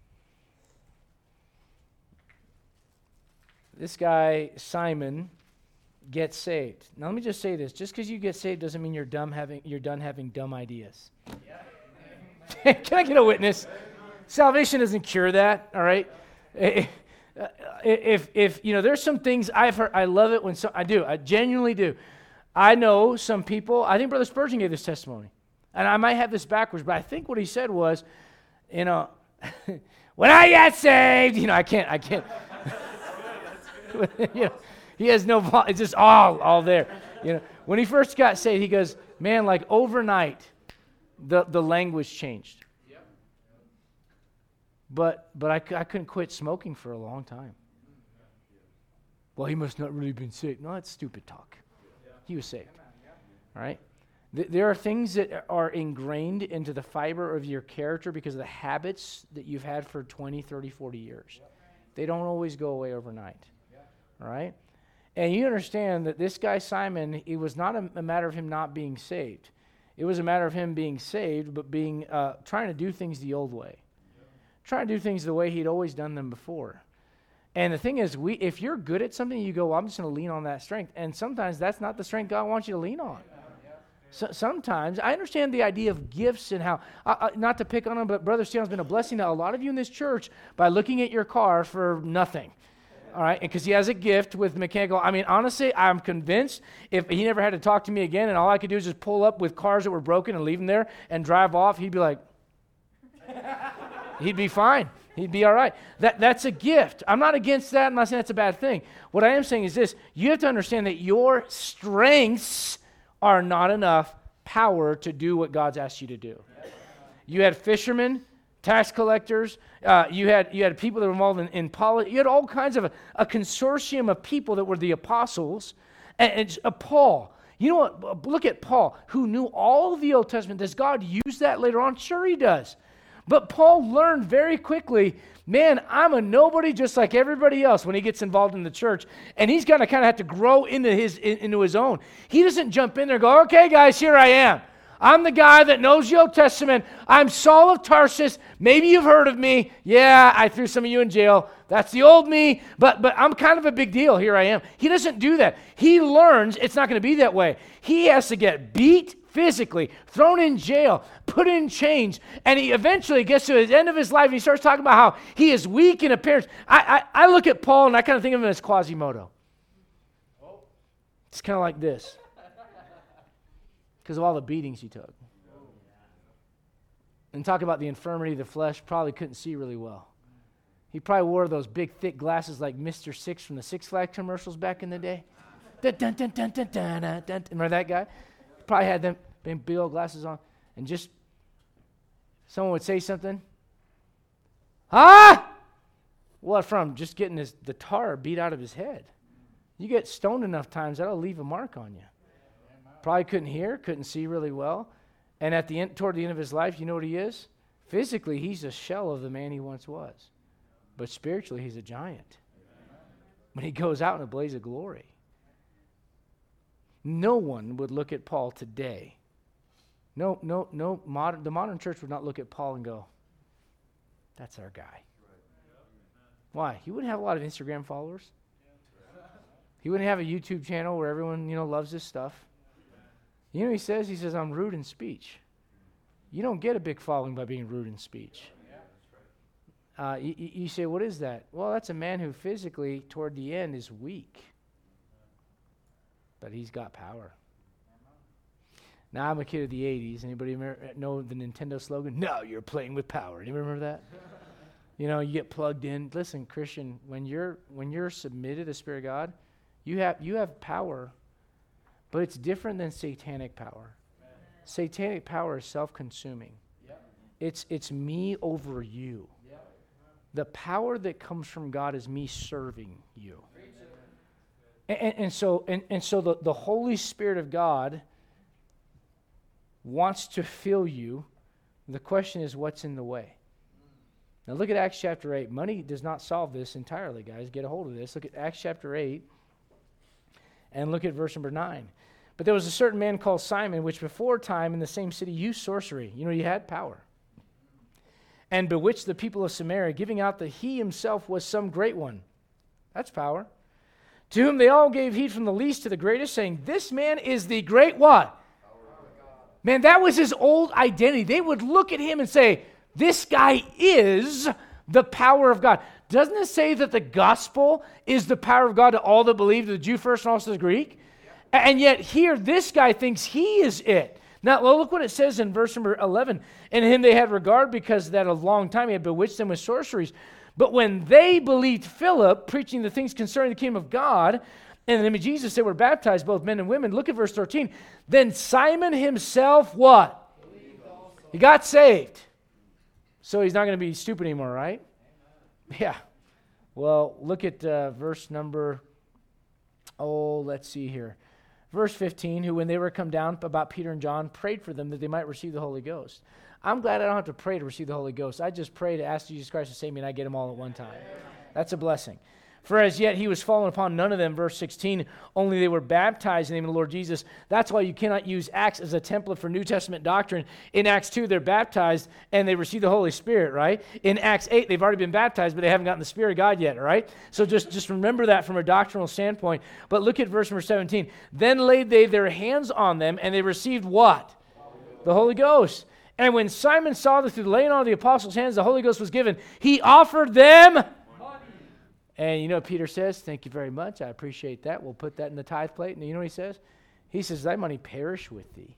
This guy, Simon, gets saved. Now let me just say this. Just because you get saved doesn't mean you're done having dumb ideas. Can I get a witness? Salvation doesn't cure that, all right? If there's some things I've heard, I love it when I genuinely do. I know some people, I think Brother Spurgeon gave this testimony, and I might have this backwards, but I think what he said was, when I got saved, I can't. He has no, it's just all there. When he first got saved, he goes, man, like overnight, the language changed. But I couldn't quit smoking for a long time. Well, he must not really been saved. No, that's stupid talk. He was saved. All right? There are things that are ingrained into the fiber of your character because of the habits that you've had for 20, 30, 40 years. They don't always go away overnight. All right? And you understand that this guy, Simon, it was not a matter of him not being saved. It was a matter of him being saved, but trying to do things the old way. Trying to do things the way he'd always done them before. And the thing is, if you're good at something, you go, well, I'm just going to lean on that strength. And sometimes that's not the strength God wants you to lean on. So, sometimes, I understand the idea of gifts and how, not to pick on them, but Brother Steele's been a blessing to a lot of you in this church by looking at your car for nothing. All right, because he has a gift with mechanical. I mean, honestly, I'm convinced if he never had to talk to me again and all I could do is just pull up with cars that were broken and leave them there and drive off, he'd be like, he'd be fine. He'd be all right. That's a gift. I'm not against that. I'm not saying that's a bad thing. What I am saying is this. You have to understand that your strengths are not enough power to do what God's asked you to do. You had fishermen, tax collectors. You had people that were involved in politics. You had all kinds of a consortium of people that were the apostles. And Paul. You know what? Look at Paul, who knew all of the Old Testament. Does God use that later on? Sure he does. But Paul learned very quickly, man, I'm a nobody just like everybody else when he gets involved in the church. And he's going to kind of have to grow into his own. He doesn't jump in there and go, okay, guys, here I am. I'm the guy that knows the Old Testament. I'm Saul of Tarsus. Maybe you've heard of me. Yeah, I threw some of you in jail. That's the old me, but I'm kind of a big deal. Here I am. He doesn't do that. He learns it's not going to be that way. He has to get beat physically, thrown in jail, put in chains, and he eventually gets to the end of his life and he starts talking about how he is weak in appearance. I look at Paul and I kind of think of him as Quasimodo. It's kind of like this. Because of all the beatings he took. And talk about the infirmity of the flesh, probably couldn't see really well. He probably wore those big, thick glasses like Mr. Six from the Six Flags commercials back in the day. Remember that guy? He probably had them big old glasses on. And just, someone would say something. Ah! What from? Just getting the tar beat out of his head. You get stoned enough times, that'll leave a mark on you. Probably couldn't hear, couldn't see really well. And toward the end of his life, you know what he is? Physically, he's a shell of the man he once was. But spiritually, he's a giant. When he goes out in a blaze of glory. No one would look at Paul today. The modern church would not look at Paul and go, that's our guy. Why? He wouldn't have a lot of Instagram followers. He wouldn't have a YouTube channel where everyone, loves his stuff. You know what he says? He says, I'm rude in speech. You don't get a big following by being rude in speech. You say, what is that? Well, that's a man who physically, toward the end, is weak. But he's got power. Now, I'm a kid of the 80s. Anybody know the Nintendo slogan? No, you're playing with power. Anybody remember that? You get plugged in. Listen, Christian, when you're submitted to the Spirit of God, you have power. But it's different than satanic power. Amen. Satanic power is self-consuming. Yep. It's me over you. Yep. The power that comes from God is me serving you. And so the Holy Spirit of God wants to fill you. The question is, what's in the way? Now look at Acts chapter 8. Money does not solve this entirely, guys. Get a hold of this. Look at Acts chapter 8. And look at verse number 9. But there was a certain man called Simon, which before time in the same city used sorcery. He had power. And bewitched the people of Samaria, giving out that he himself was some great one. That's power. To whom they all gave heed from the least to the greatest, saying, this man is the great what? Man, that was his old identity. They would look at him and say, this guy is the power of God. Doesn't it say that the gospel is the power of God to all that believe, to the Jew first and also to the Greek? Yeah. And yet here, this guy thinks he is it. Now, look what it says in verse number 11. And in him they had regard because that a long time he had bewitched them with sorceries. But when they believed Philip, preaching the things concerning the kingdom of God, in the name of Jesus, they were baptized, both men and women. Look at verse 13. Then Simon himself, what? He got saved. So he's not going to be stupid anymore, right? Yeah. Well, look at verse number, let's see here. Verse 15, who when they were come down about Peter and John, prayed for them that they might receive the Holy Ghost. I'm glad I don't have to pray to receive the Holy Ghost. I just pray to ask Jesus Christ to save me and I get them all at one time. That's a blessing. For as yet he was fallen upon none of them, verse 16, only they were baptized in the name of the Lord Jesus. That's why you cannot use Acts as a template for New Testament doctrine. In Acts 2, they're baptized and they receive the Holy Spirit, right? In Acts 8, they've already been baptized, but they haven't gotten the Spirit of God yet, right? So just remember that from a doctrinal standpoint. But look at verse number 17. Then laid they their hands on them and they received what? The Holy Ghost. And when Simon saw that through the laying on of the apostles' hands the Holy Ghost was given, he offered them. And you know what Peter says? Thank you very much. I appreciate that. We'll put that in the tithe plate. And you know what he says? He says, thy money perish with thee.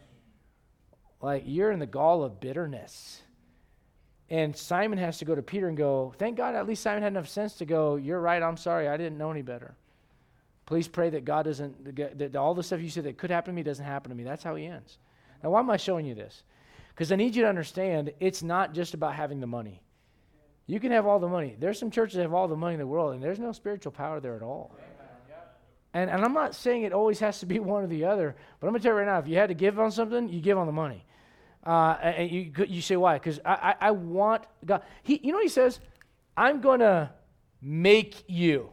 Like you're in the gall of bitterness. And Simon has to go to Peter and go, thank God at least Simon had enough sense to go, you're right, I'm sorry, I didn't know any better. Please pray that God doesn't, that all the stuff you said that could happen to me doesn't happen to me. That's how he ends. Now why am I showing you this? Because I need you to understand it's not just about having the money. You can have all the money. There's some churches that have all the money in the world, and there's no spiritual power there at all. And I'm not saying it always has to be one or the other, but I'm going to tell you right now, if you had to give on something, you give on the money. And you say, why? Because I want God. You know what he says? I'm going to make you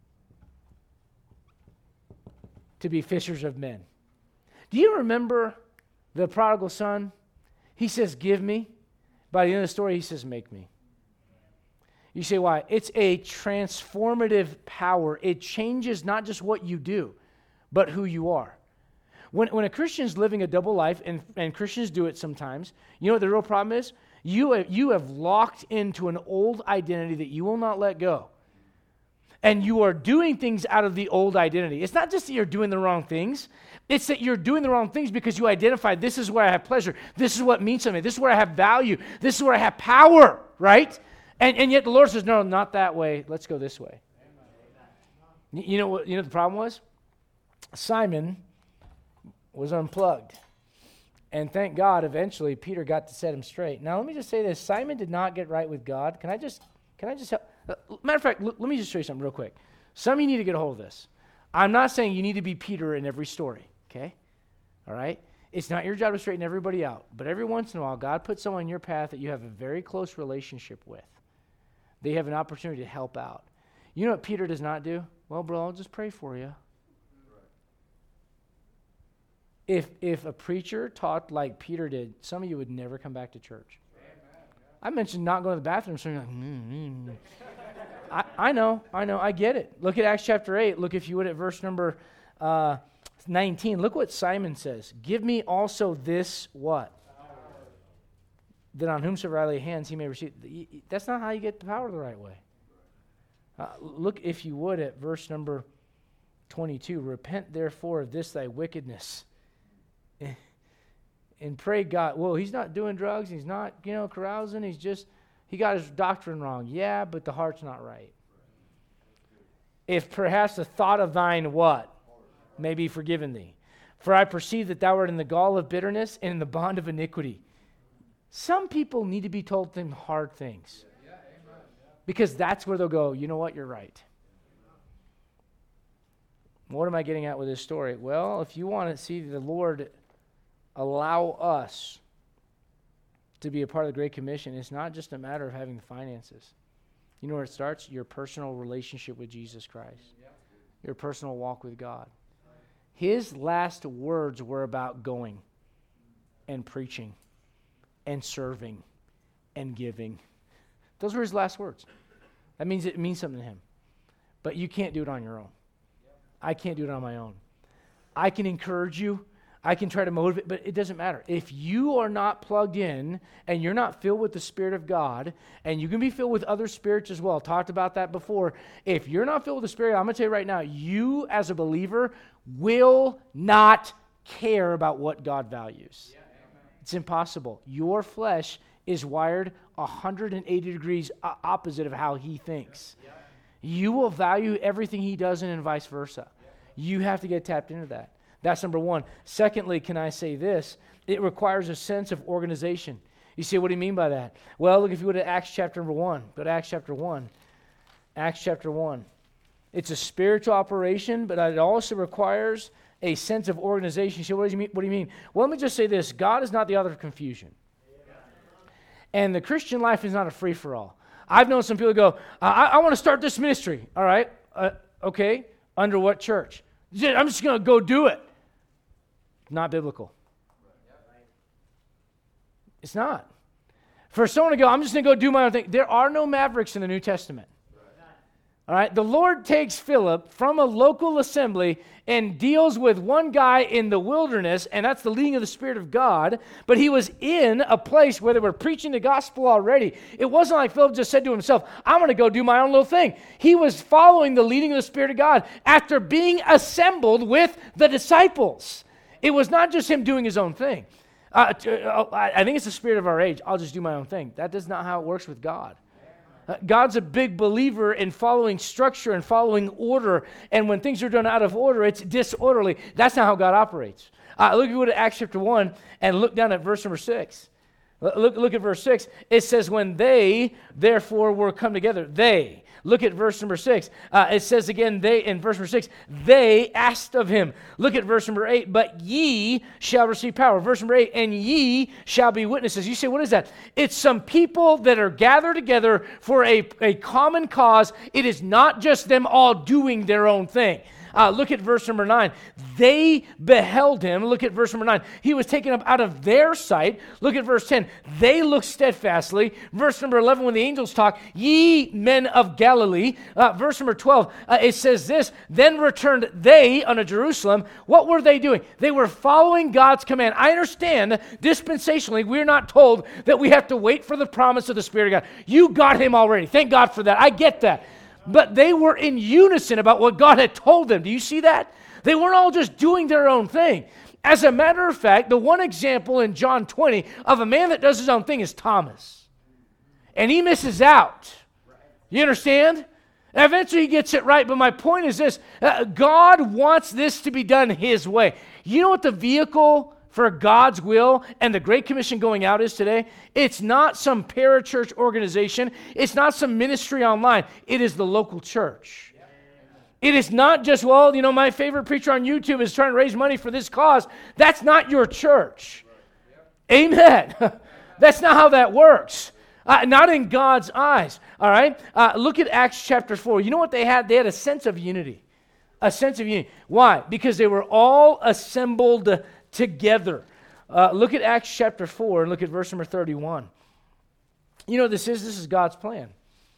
to be fishers of men. Do you remember the prodigal son? He says, give me. By the end of the story, he says, make me. You say, why? It's a transformative power. It changes not just what you do, but who you are. When a Christian's living a double life, and Christians do it sometimes, you know what the real problem is? You have locked into an old identity that you will not let go. And you are doing things out of the old identity. It's not just that you're doing the wrong things. It's that you're doing the wrong things because you identify, this is where I have pleasure. This is what means something. This is where I have value. This is where I have power, right? And yet the Lord says, no, not that way. Let's go this way. You know what the problem was? Simon was unplugged. And thank God, eventually, Peter got to set him straight. Now, let me just say this. Simon did not get right with God. Can I just help? Matter of fact, let me just show you something real quick. Some of you need to get a hold of this. I'm not saying you need to be Peter in every story, okay? All right? It's not your job to straighten everybody out. But every once in a while, God puts someone in your path that you have a very close relationship with. They have an opportunity to help out. You know what Peter does not do? Well, bro, I'll just pray for you. If a preacher taught like Peter did, some of you would never come back to church. I mentioned not going to the bathroom, so you're like, I know, I get it. Look at Acts chapter 8. Look, if you would, at verse number 19. Look what Simon says. Give me also this what? That on whomsoever I lay hands, he may receive. That's not how you get the power the right way. Look, if you would, at verse number 22. Repent therefore of this thy wickedness. And pray God. Well, he's not doing drugs. He's not, carousing. He got his doctrine wrong. Yeah, but the heart's not right. If perhaps the thought of thine what? May be forgiven thee. For I perceive that thou art in the gall of bitterness and in the bond of iniquity. Some people need to be told them hard things. Because that's where they'll go, you know what, you're right. What am I getting at with this story? Well, if you want to see the Lord allow us to be a part of the Great Commission, it's not just a matter of having the finances. You know where it starts? Your personal relationship with Jesus Christ. Your personal walk with God. His last words were about going and preaching and serving and giving. Those were his last words. That means it means something to him. But you can't do it on your own. I can't do it on my own. I can encourage you. I can try to motivate, but it doesn't matter. If you are not plugged in and you're not filled with the Spirit of God, and you can be filled with other spirits as well, talked about that before. If you're not filled with the Spirit, I'm going to tell you right now, you as a believer will not care about what God values. Yeah, it's impossible. Your flesh is wired 180 degrees opposite of how he thinks. Yeah. You will value everything he does and vice versa. Yeah. You have to get tapped into that. That's number one. Secondly, can I say this? It requires a sense of organization. You say, what do you mean by that? Well, look, if you go to Acts chapter number 1. Go to Acts chapter 1. Acts chapter 1. It's a spiritual operation, but it also requires a sense of organization. You say, what do you mean? Well, let me just say this. God is not the author of confusion. And the Christian life is not a free-for-all. I've known some people go, I want to start this ministry. All right. Okay. Under what church? I'm just going to go do it. Not biblical. It's not. For someone to go, I'm just going to go do my own thing. There are no mavericks in the New Testament. All right. The Lord takes Philip from a local assembly and deals with one guy in the wilderness, and that's the leading of the Spirit of God. But he was in a place where they were preaching the gospel already. It wasn't like Philip just said to himself, I'm going to go do my own little thing. He was following the leading of the Spirit of God after being assembled with the disciples. It was not just him doing his own thing. I think it's the spirit of our age. I'll just do my own thing. That is not how it works with God. God's a big believer in following structure and following order. And when things are done out of order, it's disorderly. That's not how God operates. Look at Acts chapter 1 and look down at verse number 6. Look at verse 6. It says, when they, therefore, were come together, they. Look at verse number 6. It says again, they, in verse number 6, they asked of him. Look at verse number 8. But ye shall receive power. Verse number 8, and ye shall be witnesses. You say, what is that? It's some people that are gathered together for a common cause. It is not just them all doing their own thing. Look at verse number 9. They beheld him. Look at verse number 9. He was taken up out of their sight. Look at verse 10. They looked steadfastly. Verse number 11, when the angels talk, ye men of Galilee. Verse number 12, it says this, then returned they unto Jerusalem. What were they doing? They were following God's command. I understand dispensationally, we're not told that we have to wait for the promise of the Spirit of God. You got him already. Thank God for that. I get that. But they were in unison about what God had told them. Do you see that? They weren't all just doing their own thing. As a matter of fact, the one example in John 20 of a man that does his own thing is Thomas. And he misses out. You understand? And eventually he gets it right, but my point is this. God wants this to be done his way. You know what the vehicle for God's will and the Great Commission going out is today? It's not some parachurch organization. It's not some ministry online. It is the local church. It is not just, well, you know, my favorite preacher on YouTube is trying to raise money for this cause. That's not your church. Amen. That's not how that works. Not in God's eyes. All right? Look at Acts chapter 4. You know what they had? They had a sense of unity. A sense of unity. Why? Because they were all assembled together. Look at Acts chapter 4 and look at verse number 31. You know what this is? This is God's plan.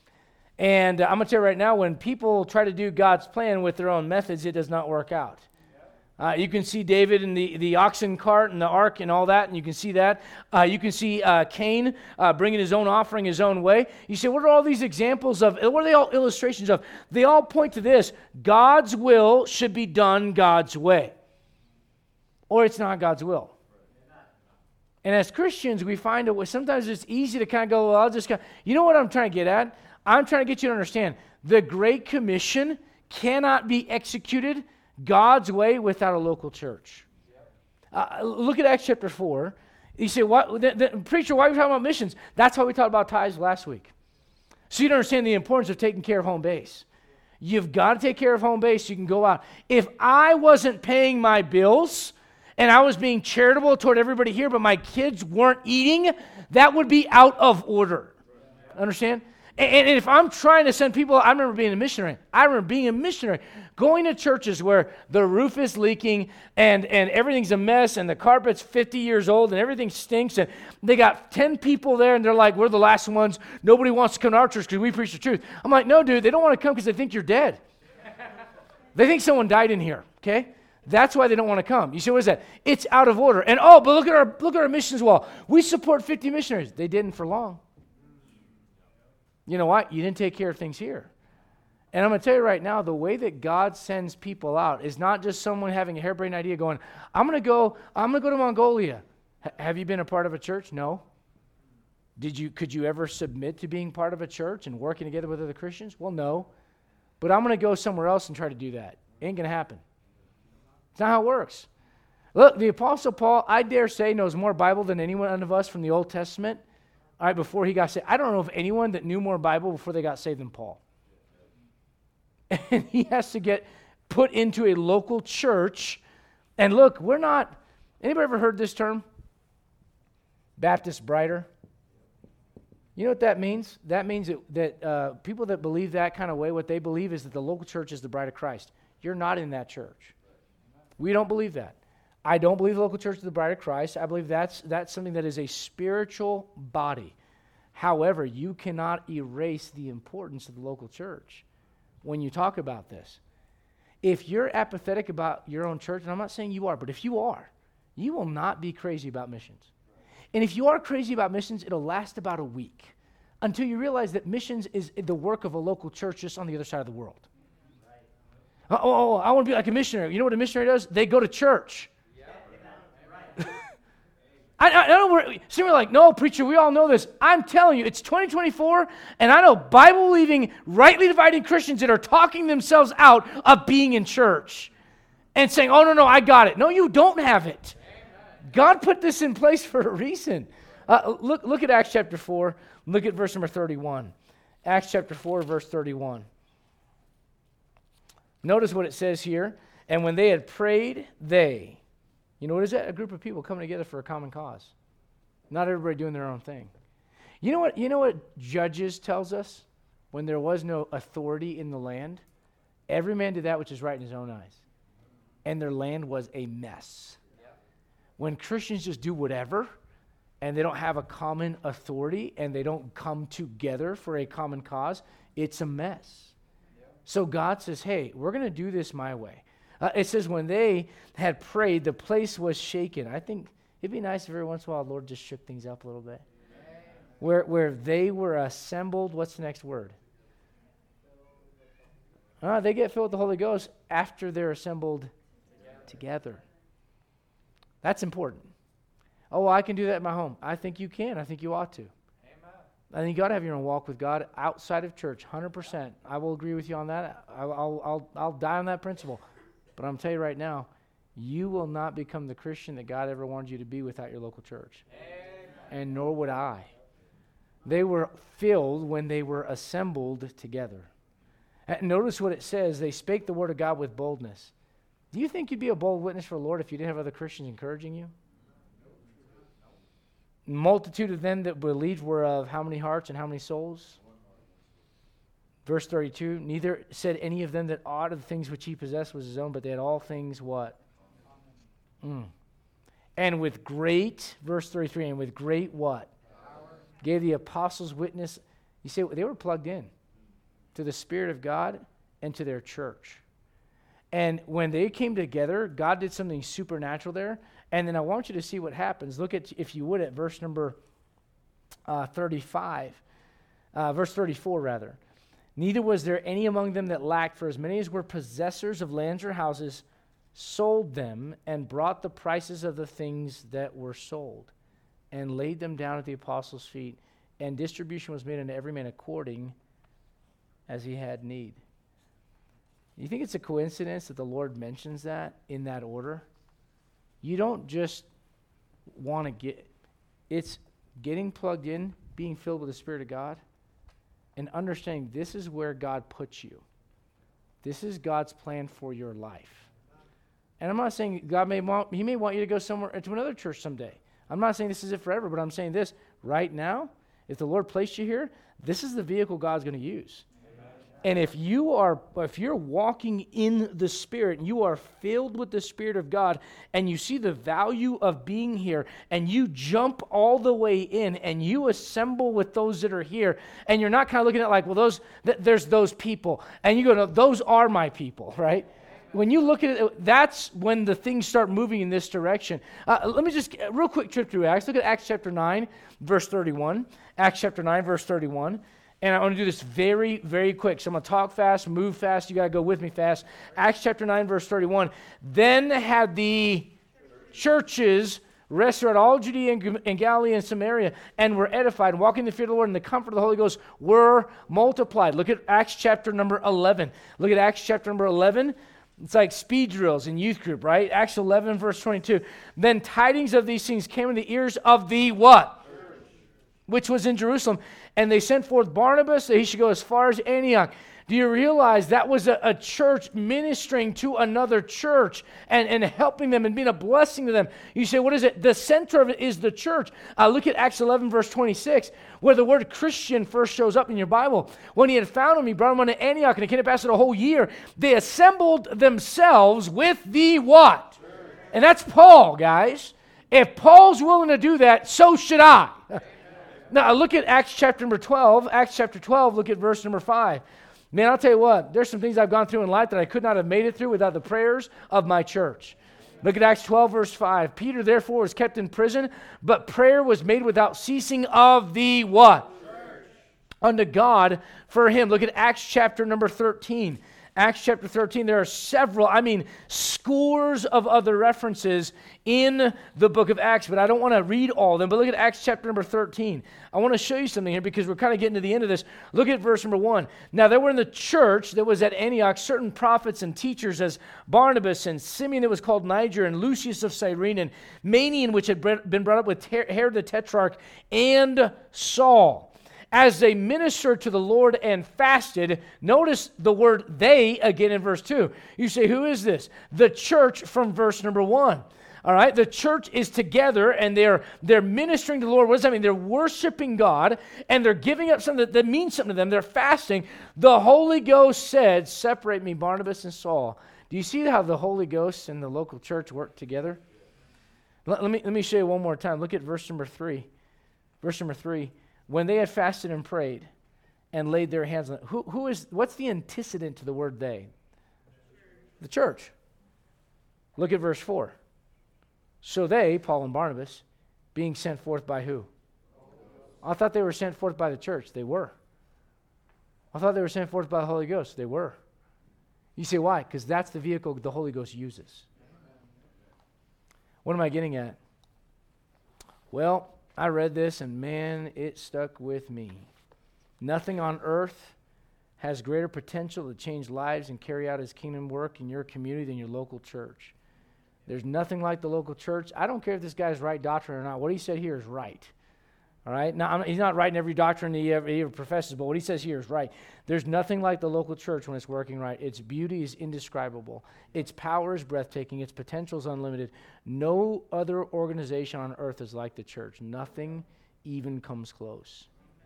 And I'm going to tell you right now, when people try to do God's plan with their own methods, it does not work out. You can see David in the oxen cart and the ark and all that, and you can see that. You can see Cain bringing his own offering his own way. You say, what are all these examples of? What are they all illustrations of? They all point to this. God's will should be done God's way, or it's not God's will. And as Christians, we find it, sometimes it's easy to kind of go, well, I'll just go. You know what I'm trying to get at? I'm trying to get you to understand the Great Commission cannot be executed God's way without a local church. Look at Acts chapter 4. You say, what, preacher, why are we talking about missions? That's why we talked about tithes last week. So you understand the importance of taking care of home base. You've got to take care of home base so you can go out. If I wasn't paying my bills and I was being charitable toward everybody here, but my kids weren't eating, that would be out of order. Understand? And if I'm trying to send people, I remember being a missionary. Going to churches where the roof is leaking and everything's a mess and the carpet's 50 years old and everything stinks and they got 10 people there and they're like, we're the last ones. Nobody wants to come to our church because we preach the truth. I'm like, no, dude, they don't want to come because they think you're dead. They think someone died in here, okay? That's why they don't want to come. You see, what is that? It's out of order. And but look at our missions wall. We support 50 missionaries. They didn't for long. You know what? You didn't take care of things here. And I'm going to tell you right now, the way that God sends people out is not just someone having a harebrained idea going, I'm going to go to Mongolia. Have you been a part of a church? No. Could you ever submit to being part of a church and working together with other Christians? Well, no. But I'm going to go somewhere else and try to do that. Ain't going to happen. It's not how it works. Look, the Apostle Paul, I dare say, knows more Bible than anyone of us from the Old Testament. All right, before he got saved. I don't know of anyone that knew more Bible before they got saved than Paul. And he has to get put into a local church. And look, anybody ever heard this term? Baptist brighter. You know what that means? That means that people that believe that kind of way, what they believe is that the local church is the bride of Christ. You're not in that church. We don't believe that. I don't believe the local church is the bride of Christ. I believe that's something that is a spiritual body. However, you cannot erase the importance of the local church when you talk about this. If you're apathetic about your own church, and I'm not saying you are, but if you are, you will not be crazy about missions. And if you are crazy about missions, it'll last about a week until you realize that missions is the work of a local church just on the other side of the world. Oh, I want to be like a missionary. You know what a missionary does? They go to church. I know we're like, no, preacher, we all know this. I'm telling you, it's 2024, and I know Bible-believing, rightly dividing Christians that are talking themselves out of being in church and saying, oh, no, I got it. No, you don't have it. God put this in place for a reason. Look at Acts chapter 4. Look at verse number 31. Acts chapter 4, verse 31. Notice what it says here. And when they had prayed, you know what is that? A group of people coming together for a common cause. Not everybody doing their own thing. You know what Judges tells us? When there was no authority in the land, every man did that which is right in his own eyes. And their land was a mess. When Christians just do whatever, and they don't have a common authority, and they don't come together for a common cause, it's a mess. So God says, hey, we're going to do this my way. It says when they had prayed, the place was shaken. I think it'd be nice if every once in a while the Lord just shook things up a little bit. Where they were assembled, what's the next word? They get filled with the Holy Ghost after they're assembled together. That's important. Oh, I can do that in my home. I think you can. I think you ought to. I think you got to have your own walk with God outside of church, 100%. I will agree with you on that. I'll die on that principle. But I'm telling you right now, you will not become the Christian that God ever wanted you to be without your local church. Amen. And nor would I. They were filled when they were assembled together. And notice what it says. They spake the word of God with boldness. Do you think you'd be a bold witness for the Lord if you didn't have other Christians encouraging you? Multitude of them that believed were of how many hearts and how many souls? Verse 32, neither said any of them that aught of the things which he possessed was his own, but they had all things what? And with great, verse 33, and with great what? Power. Gave the apostles witness. You see, they were plugged in to the Spirit of God and to their church. And when they came together, God did something supernatural there. And then I want you to see what happens. Look at, if you would, at verse number 35. Verse 34, rather. Neither was there any among them that lacked, for as many as were possessors of lands or houses sold them and brought the prices of the things that were sold and laid them down at the apostles' feet. And distribution was made unto every man according as he had need. You think it's a coincidence that the Lord mentions that in that order? You don't just want to get, it's getting plugged in, being filled with the Spirit of God, and understanding this is where God puts you. This is God's plan for your life. And I'm not saying He may want you to go somewhere to another church someday. I'm not saying this is it forever, but I'm saying this right now. If the Lord placed you here, this is the vehicle God's going to use. And if you're walking in the Spirit, and you are filled with the Spirit of God, and you see the value of being here, and you jump all the way in, and you assemble with those that are here, and you're not kind of looking at like, well, there's those people, and you go, no, those are my people, right? When you look at it, that's when the things start moving in this direction. Let me just, real quick trip through Acts. Look at Acts chapter 9, verse 31. Acts chapter 9, verse 31. And I want to do this very, very quick. So I'm going to talk fast, move fast. You got to go with me fast. Acts chapter 9, verse 31. Then had the churches rest throughout all Judea and Galilee and Samaria, and were edified, walking in the fear of the Lord, and the comfort of the Holy Ghost were multiplied. Look at Acts chapter number 11. Look at Acts chapter number 11. It's like speed drills in youth group, right? Acts 11, verse 22. Then tidings of these things came in the ears of the what? Which was in Jerusalem. And they sent forth Barnabas that he should go as far as Antioch. Do you realize that was a church ministering to another church and helping them and being a blessing to them? You say, what is it? The center of it is the church. Look at Acts 11, verse 26, where the word Christian first shows up in your Bible. When he had found him, he brought him unto Antioch, and it came to pass that a whole year they assembled themselves with the what? Church. And that's Paul, guys. If Paul's willing to do that, so should I. Now, look at Acts chapter number 12. Acts chapter 12, look at verse number 5. Man, I'll tell you what, there's some things I've gone through in life that I could not have made it through without the prayers of my church. Look at Acts 12, verse 5. Peter, therefore, was kept in prison, but prayer was made without ceasing of the what? Church. Unto God for him. Look at Acts chapter number 13. Acts chapter 13, there are several, scores of other references in the book of Acts, but I don't want to read all of them. But look at Acts chapter number 13. I want to show you something here because we're kind of getting to the end of this. Look at verse number 1. Now there were in the church that was at Antioch certain prophets and teachers as Barnabas and Simeon that was called Niger and Lucius of Cyrene and Manaen, which had been brought up with Herod the Tetrarch, and Saul. As they ministered to the Lord and fasted, notice the word they again in verse 2. You say, who is this? The church from verse number 1. All right, the church is together and they're ministering to the Lord. What does that mean? They're worshiping God and they're giving up something that means something to them. They're fasting. The Holy Ghost said, separate me, Barnabas and Saul. Do you see how the Holy Ghost and the local church work together? Let me show you one more time. Look at verse number 3. Verse number 3. When they had fasted and prayed and laid their hands on it. What's the antecedent to the word they? The church. Look at verse 4. So they, Paul and Barnabas, being sent forth by who? I thought they were sent forth by the church. They were. I thought they were sent forth by the Holy Ghost. They were. You say, why? Because that's the vehicle the Holy Ghost uses. What am I getting at? Well, I read this and man, it stuck with me. Nothing on earth has greater potential to change lives and carry out his kingdom work in your community than your local church. There's nothing like the local church. I don't care if this guy's right doctrine or not. What he said here is right. All right? Now, he's not right in every doctrine he ever professes, but what he says here is right. There's nothing like the local church when it's working right. Its beauty is indescribable. Its power is breathtaking. Its potential is unlimited. No other organization on earth is like the church. Nothing even comes close.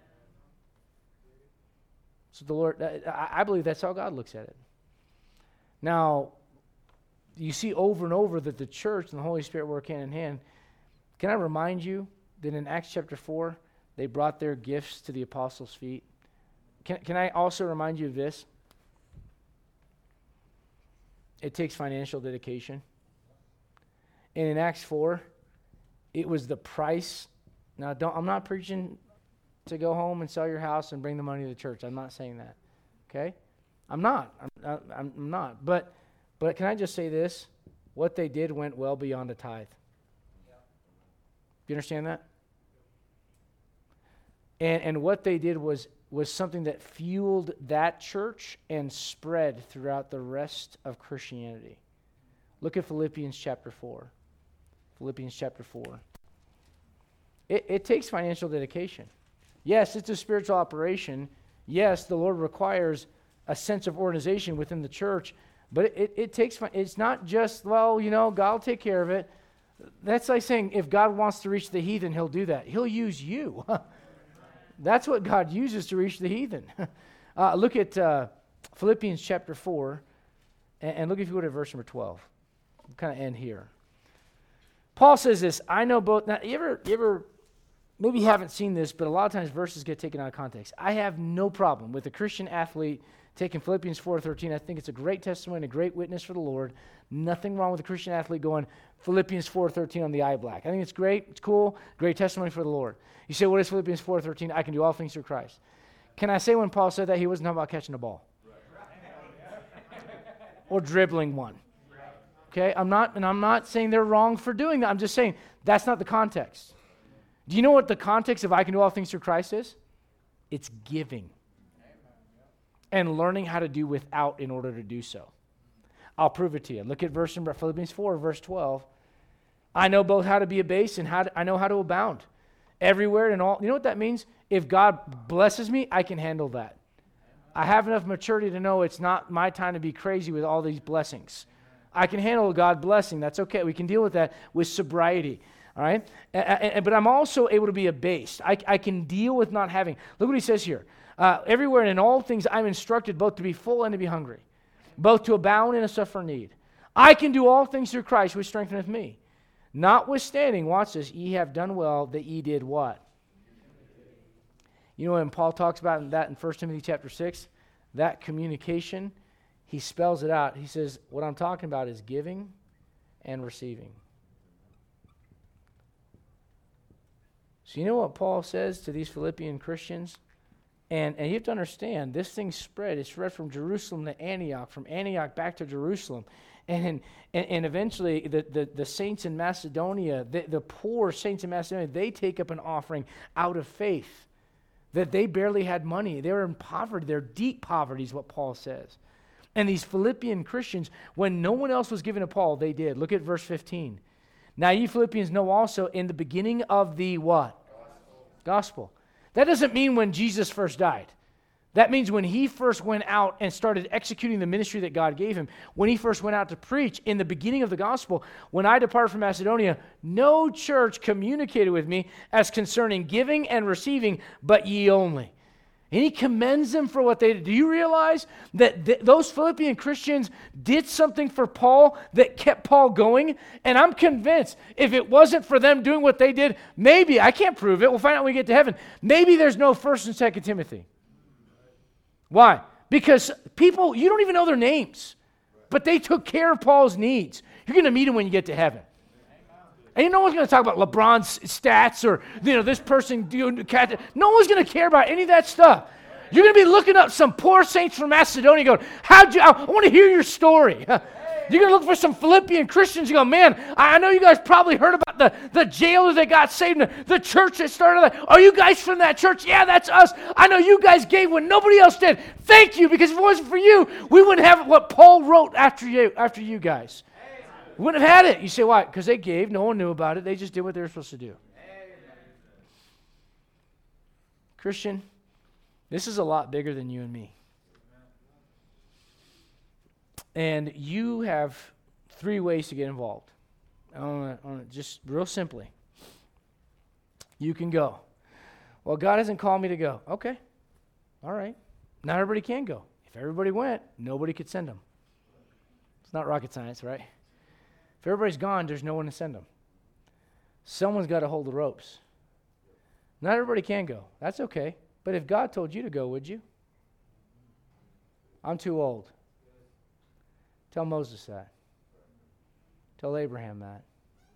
So the Lord, I believe that's how God looks at it. Now, you see over and over that the church and the Holy Spirit work hand in hand. Can I remind you that in Acts chapter 4, they brought their gifts to the apostles' feet? Can I also remind you of this? It takes financial dedication. And in Acts 4, it was the price. Now, I'm not preaching to go home and sell your house and bring the money to the church. I'm not saying that. Okay? I'm not. I'm not. But can I just say this? What they did went well beyond a tithe. You understand that? And what they did was something that fueled that church and spread throughout the rest of Christianity. Look at Philippians chapter 4. Philippians chapter 4. It takes financial dedication. Yes, it's a spiritual operation. Yes, the Lord requires a sense of organization within the church, but it takes, it's not just, well, God will take care of it. That's like saying if God wants to reach the heathen, he'll do that. He'll use you. That's what God uses to reach the heathen. Look at Philippians chapter 4, and look if you would at verse number 12. We'll kind of end here. Paul says this, I know both. Now, you ever maybe you haven't seen this, but a lot of times verses get taken out of context. I have no problem with a Christian athlete taking Philippians 4:13. I think it's a great testimony, a great witness for the Lord. Nothing wrong with a Christian athlete going Philippians 4:13 on the eye black. I think it's great. It's cool. Great testimony for the Lord. You say, what is Philippians 4:13? I can do all things through Christ. Can I say when Paul said that, he wasn't talking about catching a ball or dribbling one? Okay, I'm not saying they're wrong for doing that. I'm just saying that's not the context. Do you know what the context of I can do all things through Christ is? It's giving and learning how to do without in order to do so. I'll prove it to you. Look at Philippians 4, verse 12. I know both how to be abased and I know how to abound. Everywhere and all. You know what that means? If God blesses me, I can handle that. I have enough maturity to know it's not my time to be crazy with all these blessings. I can handle God blessing. That's okay. We can deal with that with sobriety. All right? But I'm also able to be abased. I can deal with not having. Look what he says here. Everywhere and in all things I'm instructed both to be full and to be hungry, both to abound and to suffer need. I can do all things through Christ which strengtheneth me. Notwithstanding, watch this, ye have done well that ye did what? You know when Paul talks about that in 1 Timothy chapter 6, that communication, he spells it out. He says, what I'm talking about is giving and receiving. So you know what Paul says to these Philippian Christians? And you have to understand, this thing spread. It spread from Jerusalem to Antioch, from Antioch back to Jerusalem. And eventually, the saints in Macedonia, the poor saints in Macedonia, they take up an offering out of faith that they barely had money. They were in poverty. They're deep poverty is what Paul says. And these Philippian Christians, when no one else was giving to Paul, they did. Look at verse 15. Now you Philippians know also in the beginning of the what? Gospel. That doesn't mean when Jesus first died. That means when he first went out and started executing the ministry that God gave him, when he first went out to preach in the beginning of the gospel, when I departed from Macedonia, no church communicated with me as concerning giving and receiving, but ye only. And he commends them for what they did. Do you realize that those Philippian Christians did something for Paul that kept Paul going? And I'm convinced if it wasn't for them doing what they did, maybe, I can't prove it, we'll find out when we get to heaven, maybe there's no 1st and 2nd Timothy. Why? Because people, you don't even know their names, but they took care of Paul's needs. You're going to meet them when you get to heaven. And no one's going to talk about LeBron's stats or, this person doing. No one's going to care about any of that stuff. You're going to be looking up some poor saints from Macedonia going, I want to hear your story. You're going to look for some Philippian Christians and go, man, I know you guys probably heard about the jailer that got saved, the church that started that. Are you guys from that church? Yeah, that's us. I know you guys gave when nobody else did. Thank you, because if it wasn't for you, we wouldn't have what Paul wrote after you guys. We wouldn't have had it. You say, why? Because they gave. No one knew about it. They just did what they were supposed to do. Christian, this is a lot bigger than you and me. And you have 3 ways to get involved. Just real simply. You can go. Well, God hasn't called me to go. Okay. All right. Not everybody can go. If everybody went, nobody could send them. It's not rocket science, right? If everybody's gone, there's no one to send them. Someone's got to hold the ropes. Not everybody can go. That's okay. But if God told you to go, would you? I'm too old. Tell Moses that. Tell Abraham that.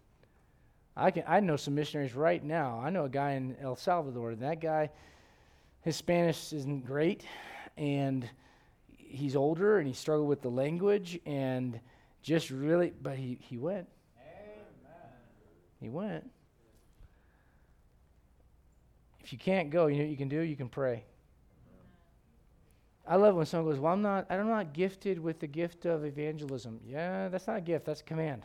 I know some missionaries right now. I know a guy in El Salvador. And that guy, his Spanish isn't great, and he's older, and he struggled with the language, and just really, but he went. Amen. He went. If you can't go, you know what you can do? You can pray. I love when someone goes, well, I'm not gifted with the gift of evangelism. Yeah, that's not a gift, that's a command.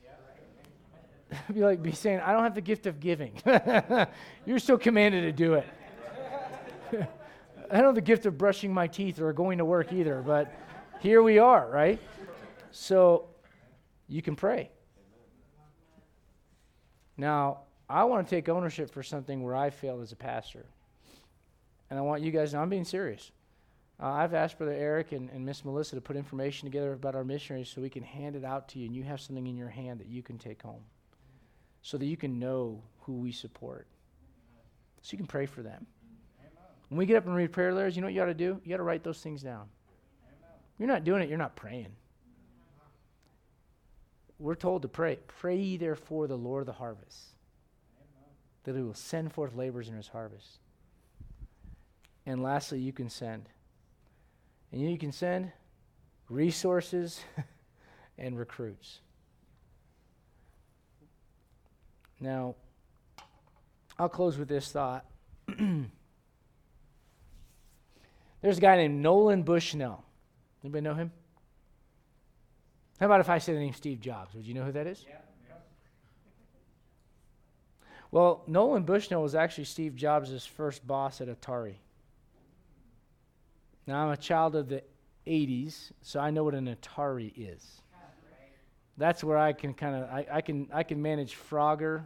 Yeah, be saying, I don't have the gift of giving. You're still commanded to do it. I don't have the gift of brushing my teeth or going to work either, but here we are, right? So you can pray. Now, I want to take ownership for something where I failed as a pastor. And I want you guys to know I'm being serious. I've asked Brother Eric and Miss Melissa to put information together about our missionaries so we can hand it out to you, and you have something in your hand that you can take home so that you can know who we support. So you can pray for them. When we get up and read prayer letters, you know what you ought to do? You ought to write those things down. You're not doing it, you're not praying. We're told to pray. Pray ye therefore the Lord of the harvest, that he will send forth laborers in his harvest. And lastly, you can send. And you can send resources and recruits. Now, I'll close with this thought. There's a guy named Nolan Bushnell. Anybody know him? How about if I say the name Steve Jobs? Would you know who that is? Yeah. Well, Nolan Bushnell was actually Steve Jobs' first boss at Atari. Now, I'm a child of the 80s, so I know what an Atari is. That's where I can kind of, I can manage Frogger,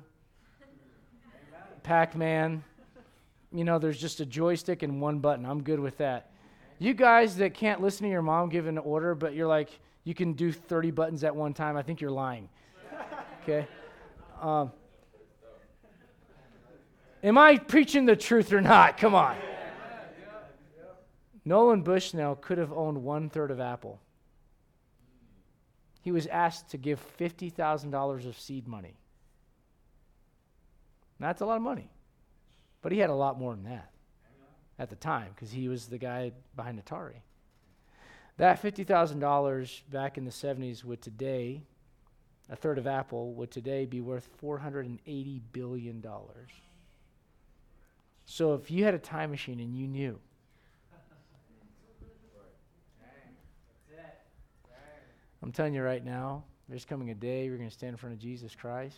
Pac-Man. You know, there's just a joystick and one button. I'm good with that. You guys that can't listen to your mom give an order, but you're like, you can do 30 buttons at one time, I think you're lying. Okay? Am I preaching the truth or not? Come on. Nolan Bushnell could have owned 1/3 of Apple. He was asked to give $50,000 of seed money. That's a lot of money. But he had a lot more than that. at the time because he was the guy behind Atari. That $50,000 back in the 70s would today, a third of Apple, would today be worth $480 billion. So if you had a time machine and you knew, I'm telling you right now, there's coming a day you're going to stand in front of Jesus Christ.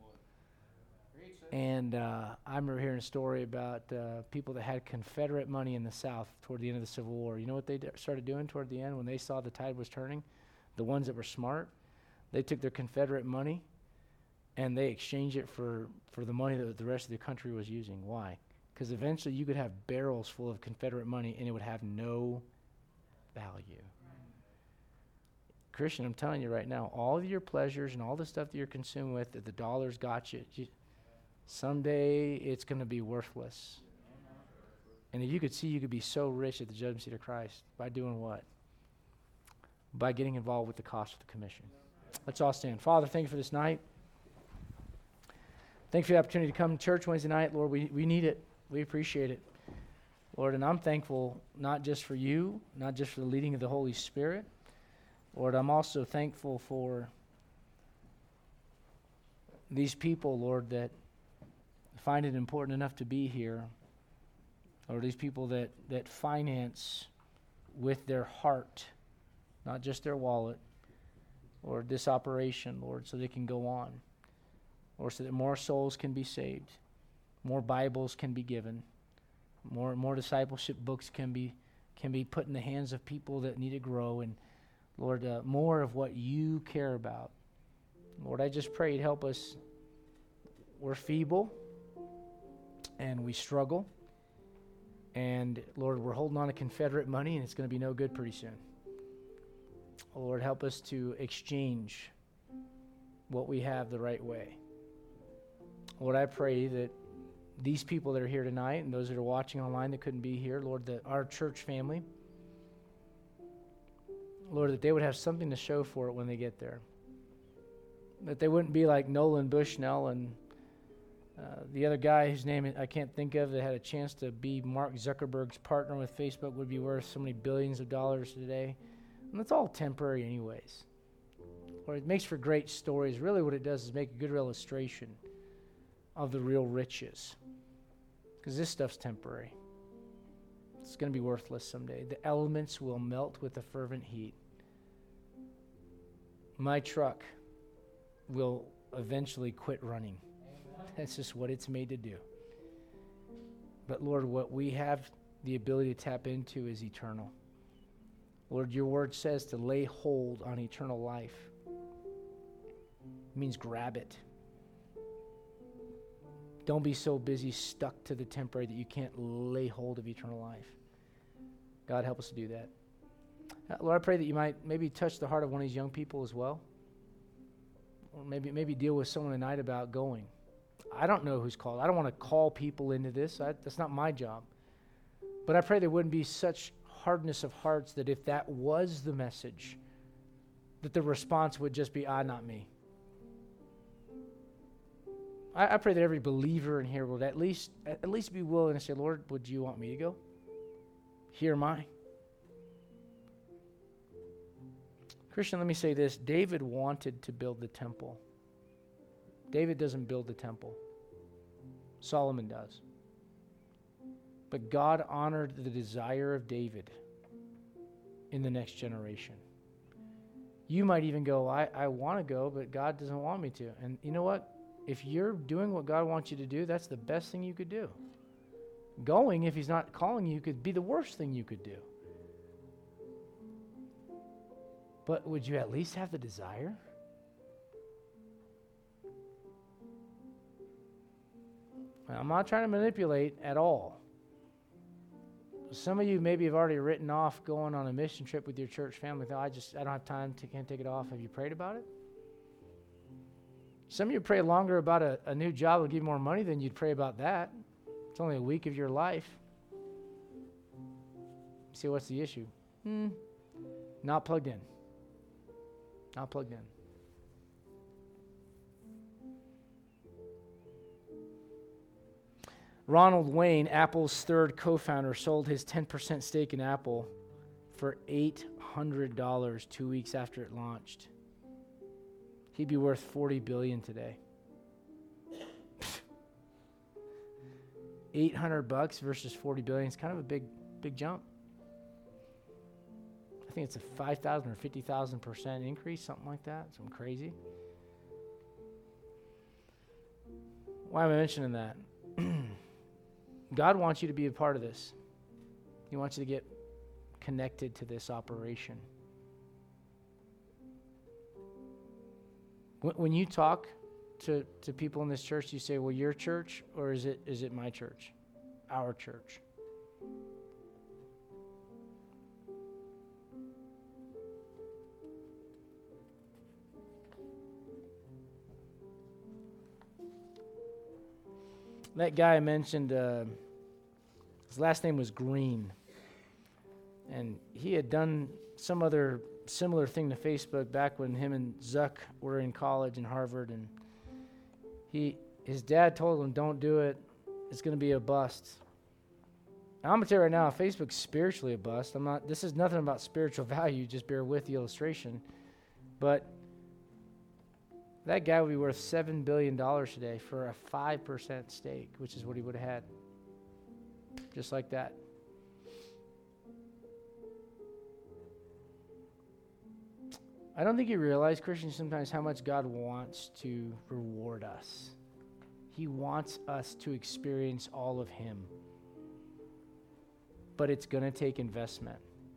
And I remember hearing a story about people that had Confederate money in the South toward the end of the Civil War. You know what they started doing toward the end when they saw the tide was turning? The ones that were smart, they took their Confederate money and they exchanged it for the money that the rest of the country was using. Why? Because eventually you could have barrels full of Confederate money and it would have no value. Christian, I'm telling you right now, all of your pleasures and all the stuff that you're consumed with, that the dollars got you, someday it's going to be worthless. And if you could see, you could be so rich at the judgment seat of Christ by doing what? By getting involved with the cost of the commission. Let's all stand. Father, thank you for this night. Thank you for the opportunity to come to church Wednesday night. Lord, we need it. We appreciate it. Lord, and I'm thankful not just for you, not just for the leading of the Holy Spirit. Lord, I'm also thankful for these people, Lord, that find it important enough to be here, or these people that finance with their heart, not just their wallet, or this operation, Lord, so they can go on, or so that more souls can be saved, more Bibles can be given, more discipleship books can be put in the hands of people that need to grow, and Lord, more of what you care about. Lord, I just pray you'd help us. We're feeble, and we struggle. And, Lord, we're holding on to Confederate money, and it's going to be no good pretty soon. Lord, help us to exchange what we have the right way. Lord, I pray that these people that are here tonight and those that are watching online that couldn't be here, Lord, that our church family, Lord, that they would have something to show for it when they get there. That they wouldn't be like Nolan Bushnell and the other guy whose name I can't think of that had a chance to be Mark Zuckerberg's partner with Facebook would be worth so many billions of dollars today. And that's all temporary anyways. Or it makes for great stories. Really what it does is make a good illustration of the real riches. Because this stuff's temporary. It's going to be worthless someday. The elements will melt with a fervent heat. My truck will eventually quit running. That's just what it's made to do. But Lord, what we have the ability to tap into is eternal. Lord, your word says to lay hold on eternal life. It means grab it. Don't be so busy stuck to the temporary that you can't lay hold of eternal life. God, help us to do that. Lord, I pray that you might maybe touch the heart of one of these young people as well. Or maybe deal with someone tonight about going. I don't know who's called. I don't want to call people into this. That's not my job. But I pray there wouldn't be such hardness of hearts that if that was the message, that the response would just be, not me. I pray that every believer in here would at least be willing to say, Lord, would you want me to go? Here am I. Christian, let me say this. David wanted to build the temple. David doesn't build the temple. Solomon does. But God honored the desire of David in the next generation. You might even go, I want to go, but God doesn't want me to. And you know what? If you're doing what God wants you to do, that's the best thing you could do. Going, if he's not calling you, could be the worst thing you could do. But would you at least have the desire? I'm not trying to manipulate at all. Some of you maybe have already written off going on a mission trip with your church family. I don't have time, can't take it off. Have you prayed about it? Some of you pray longer about a new job will give you more money than you'd pray about that. It's only a week of your life. See, what's the issue? Not plugged in. Not plugged in. Ronald Wayne, Apple's third co-founder, sold his 10% stake in Apple for $800 2 weeks after it launched. He'd be worth $40 billion today. $800 versus $40 billion is kind of a big jump. I think it's a 5,000 or 50,000% increase, something like that, something crazy. Why am I mentioning that? God wants you to be a part of this. He wants you to get connected to this operation. When you talk to people in this church, you say, well, your church, or is it my church? Our church. That guy I mentioned, his last name was Green. And he had done some other similar thing to Facebook back when him and Zuck were in college in Harvard. And his dad told him, don't do it. It's going to be a bust. Now, I'm going to tell you right now, Facebook's spiritually a bust. This is nothing about spiritual value. Just bear with the illustration. But that guy would be worth $7 billion today for a 5% stake, which is what he would have had. Just like that. I don't think you realize, Christians, sometimes how much God wants to reward us. He wants us to experience all of Him. But it's going to take investment.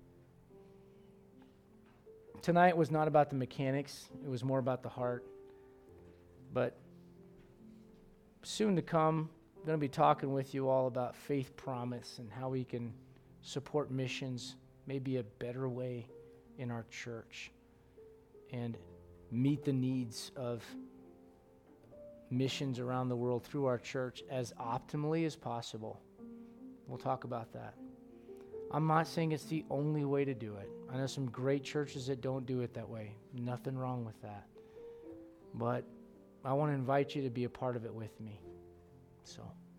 Tonight was not about the mechanics. It was more about the heart. But soon to come, I'm going to be talking with you all about faith promise and how we can support missions, maybe a better way in our church, and meet the needs of missions around the world through our church as optimally as possible. We'll talk about that. I'm not saying it's the only way to do it. I know some great churches that don't do it that way. Nothing wrong with that. But I want to invite you to be a part of it with me. So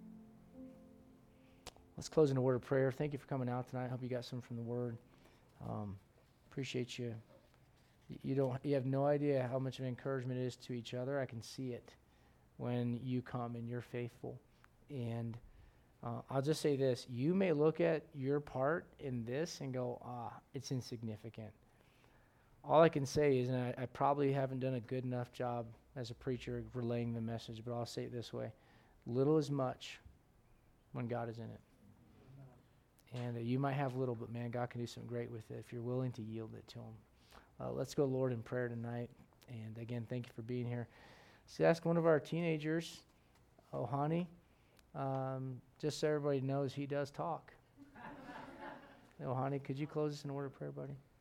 let's close in a word of prayer. Thank you for coming out tonight. I hope you got some from the Word. Appreciate you. You have no idea how much of an encouragement it is to each other. I can see it when you come and you're faithful. And I'll just say this. You may look at your part in this and go, it's insignificant. All I can say is, and I probably haven't done a good enough job as a preacher relaying the message, but I'll say it this way. Little is much when God is in it. And you might have little, but man, God can do something great with it if you're willing to yield it to Him. Let's go, Lord, in prayer tonight. And again, thank you for being here. So ask one of our teenagers, Ohani, just so everybody knows he does talk. Ohani, could you close us in a word of prayer, buddy?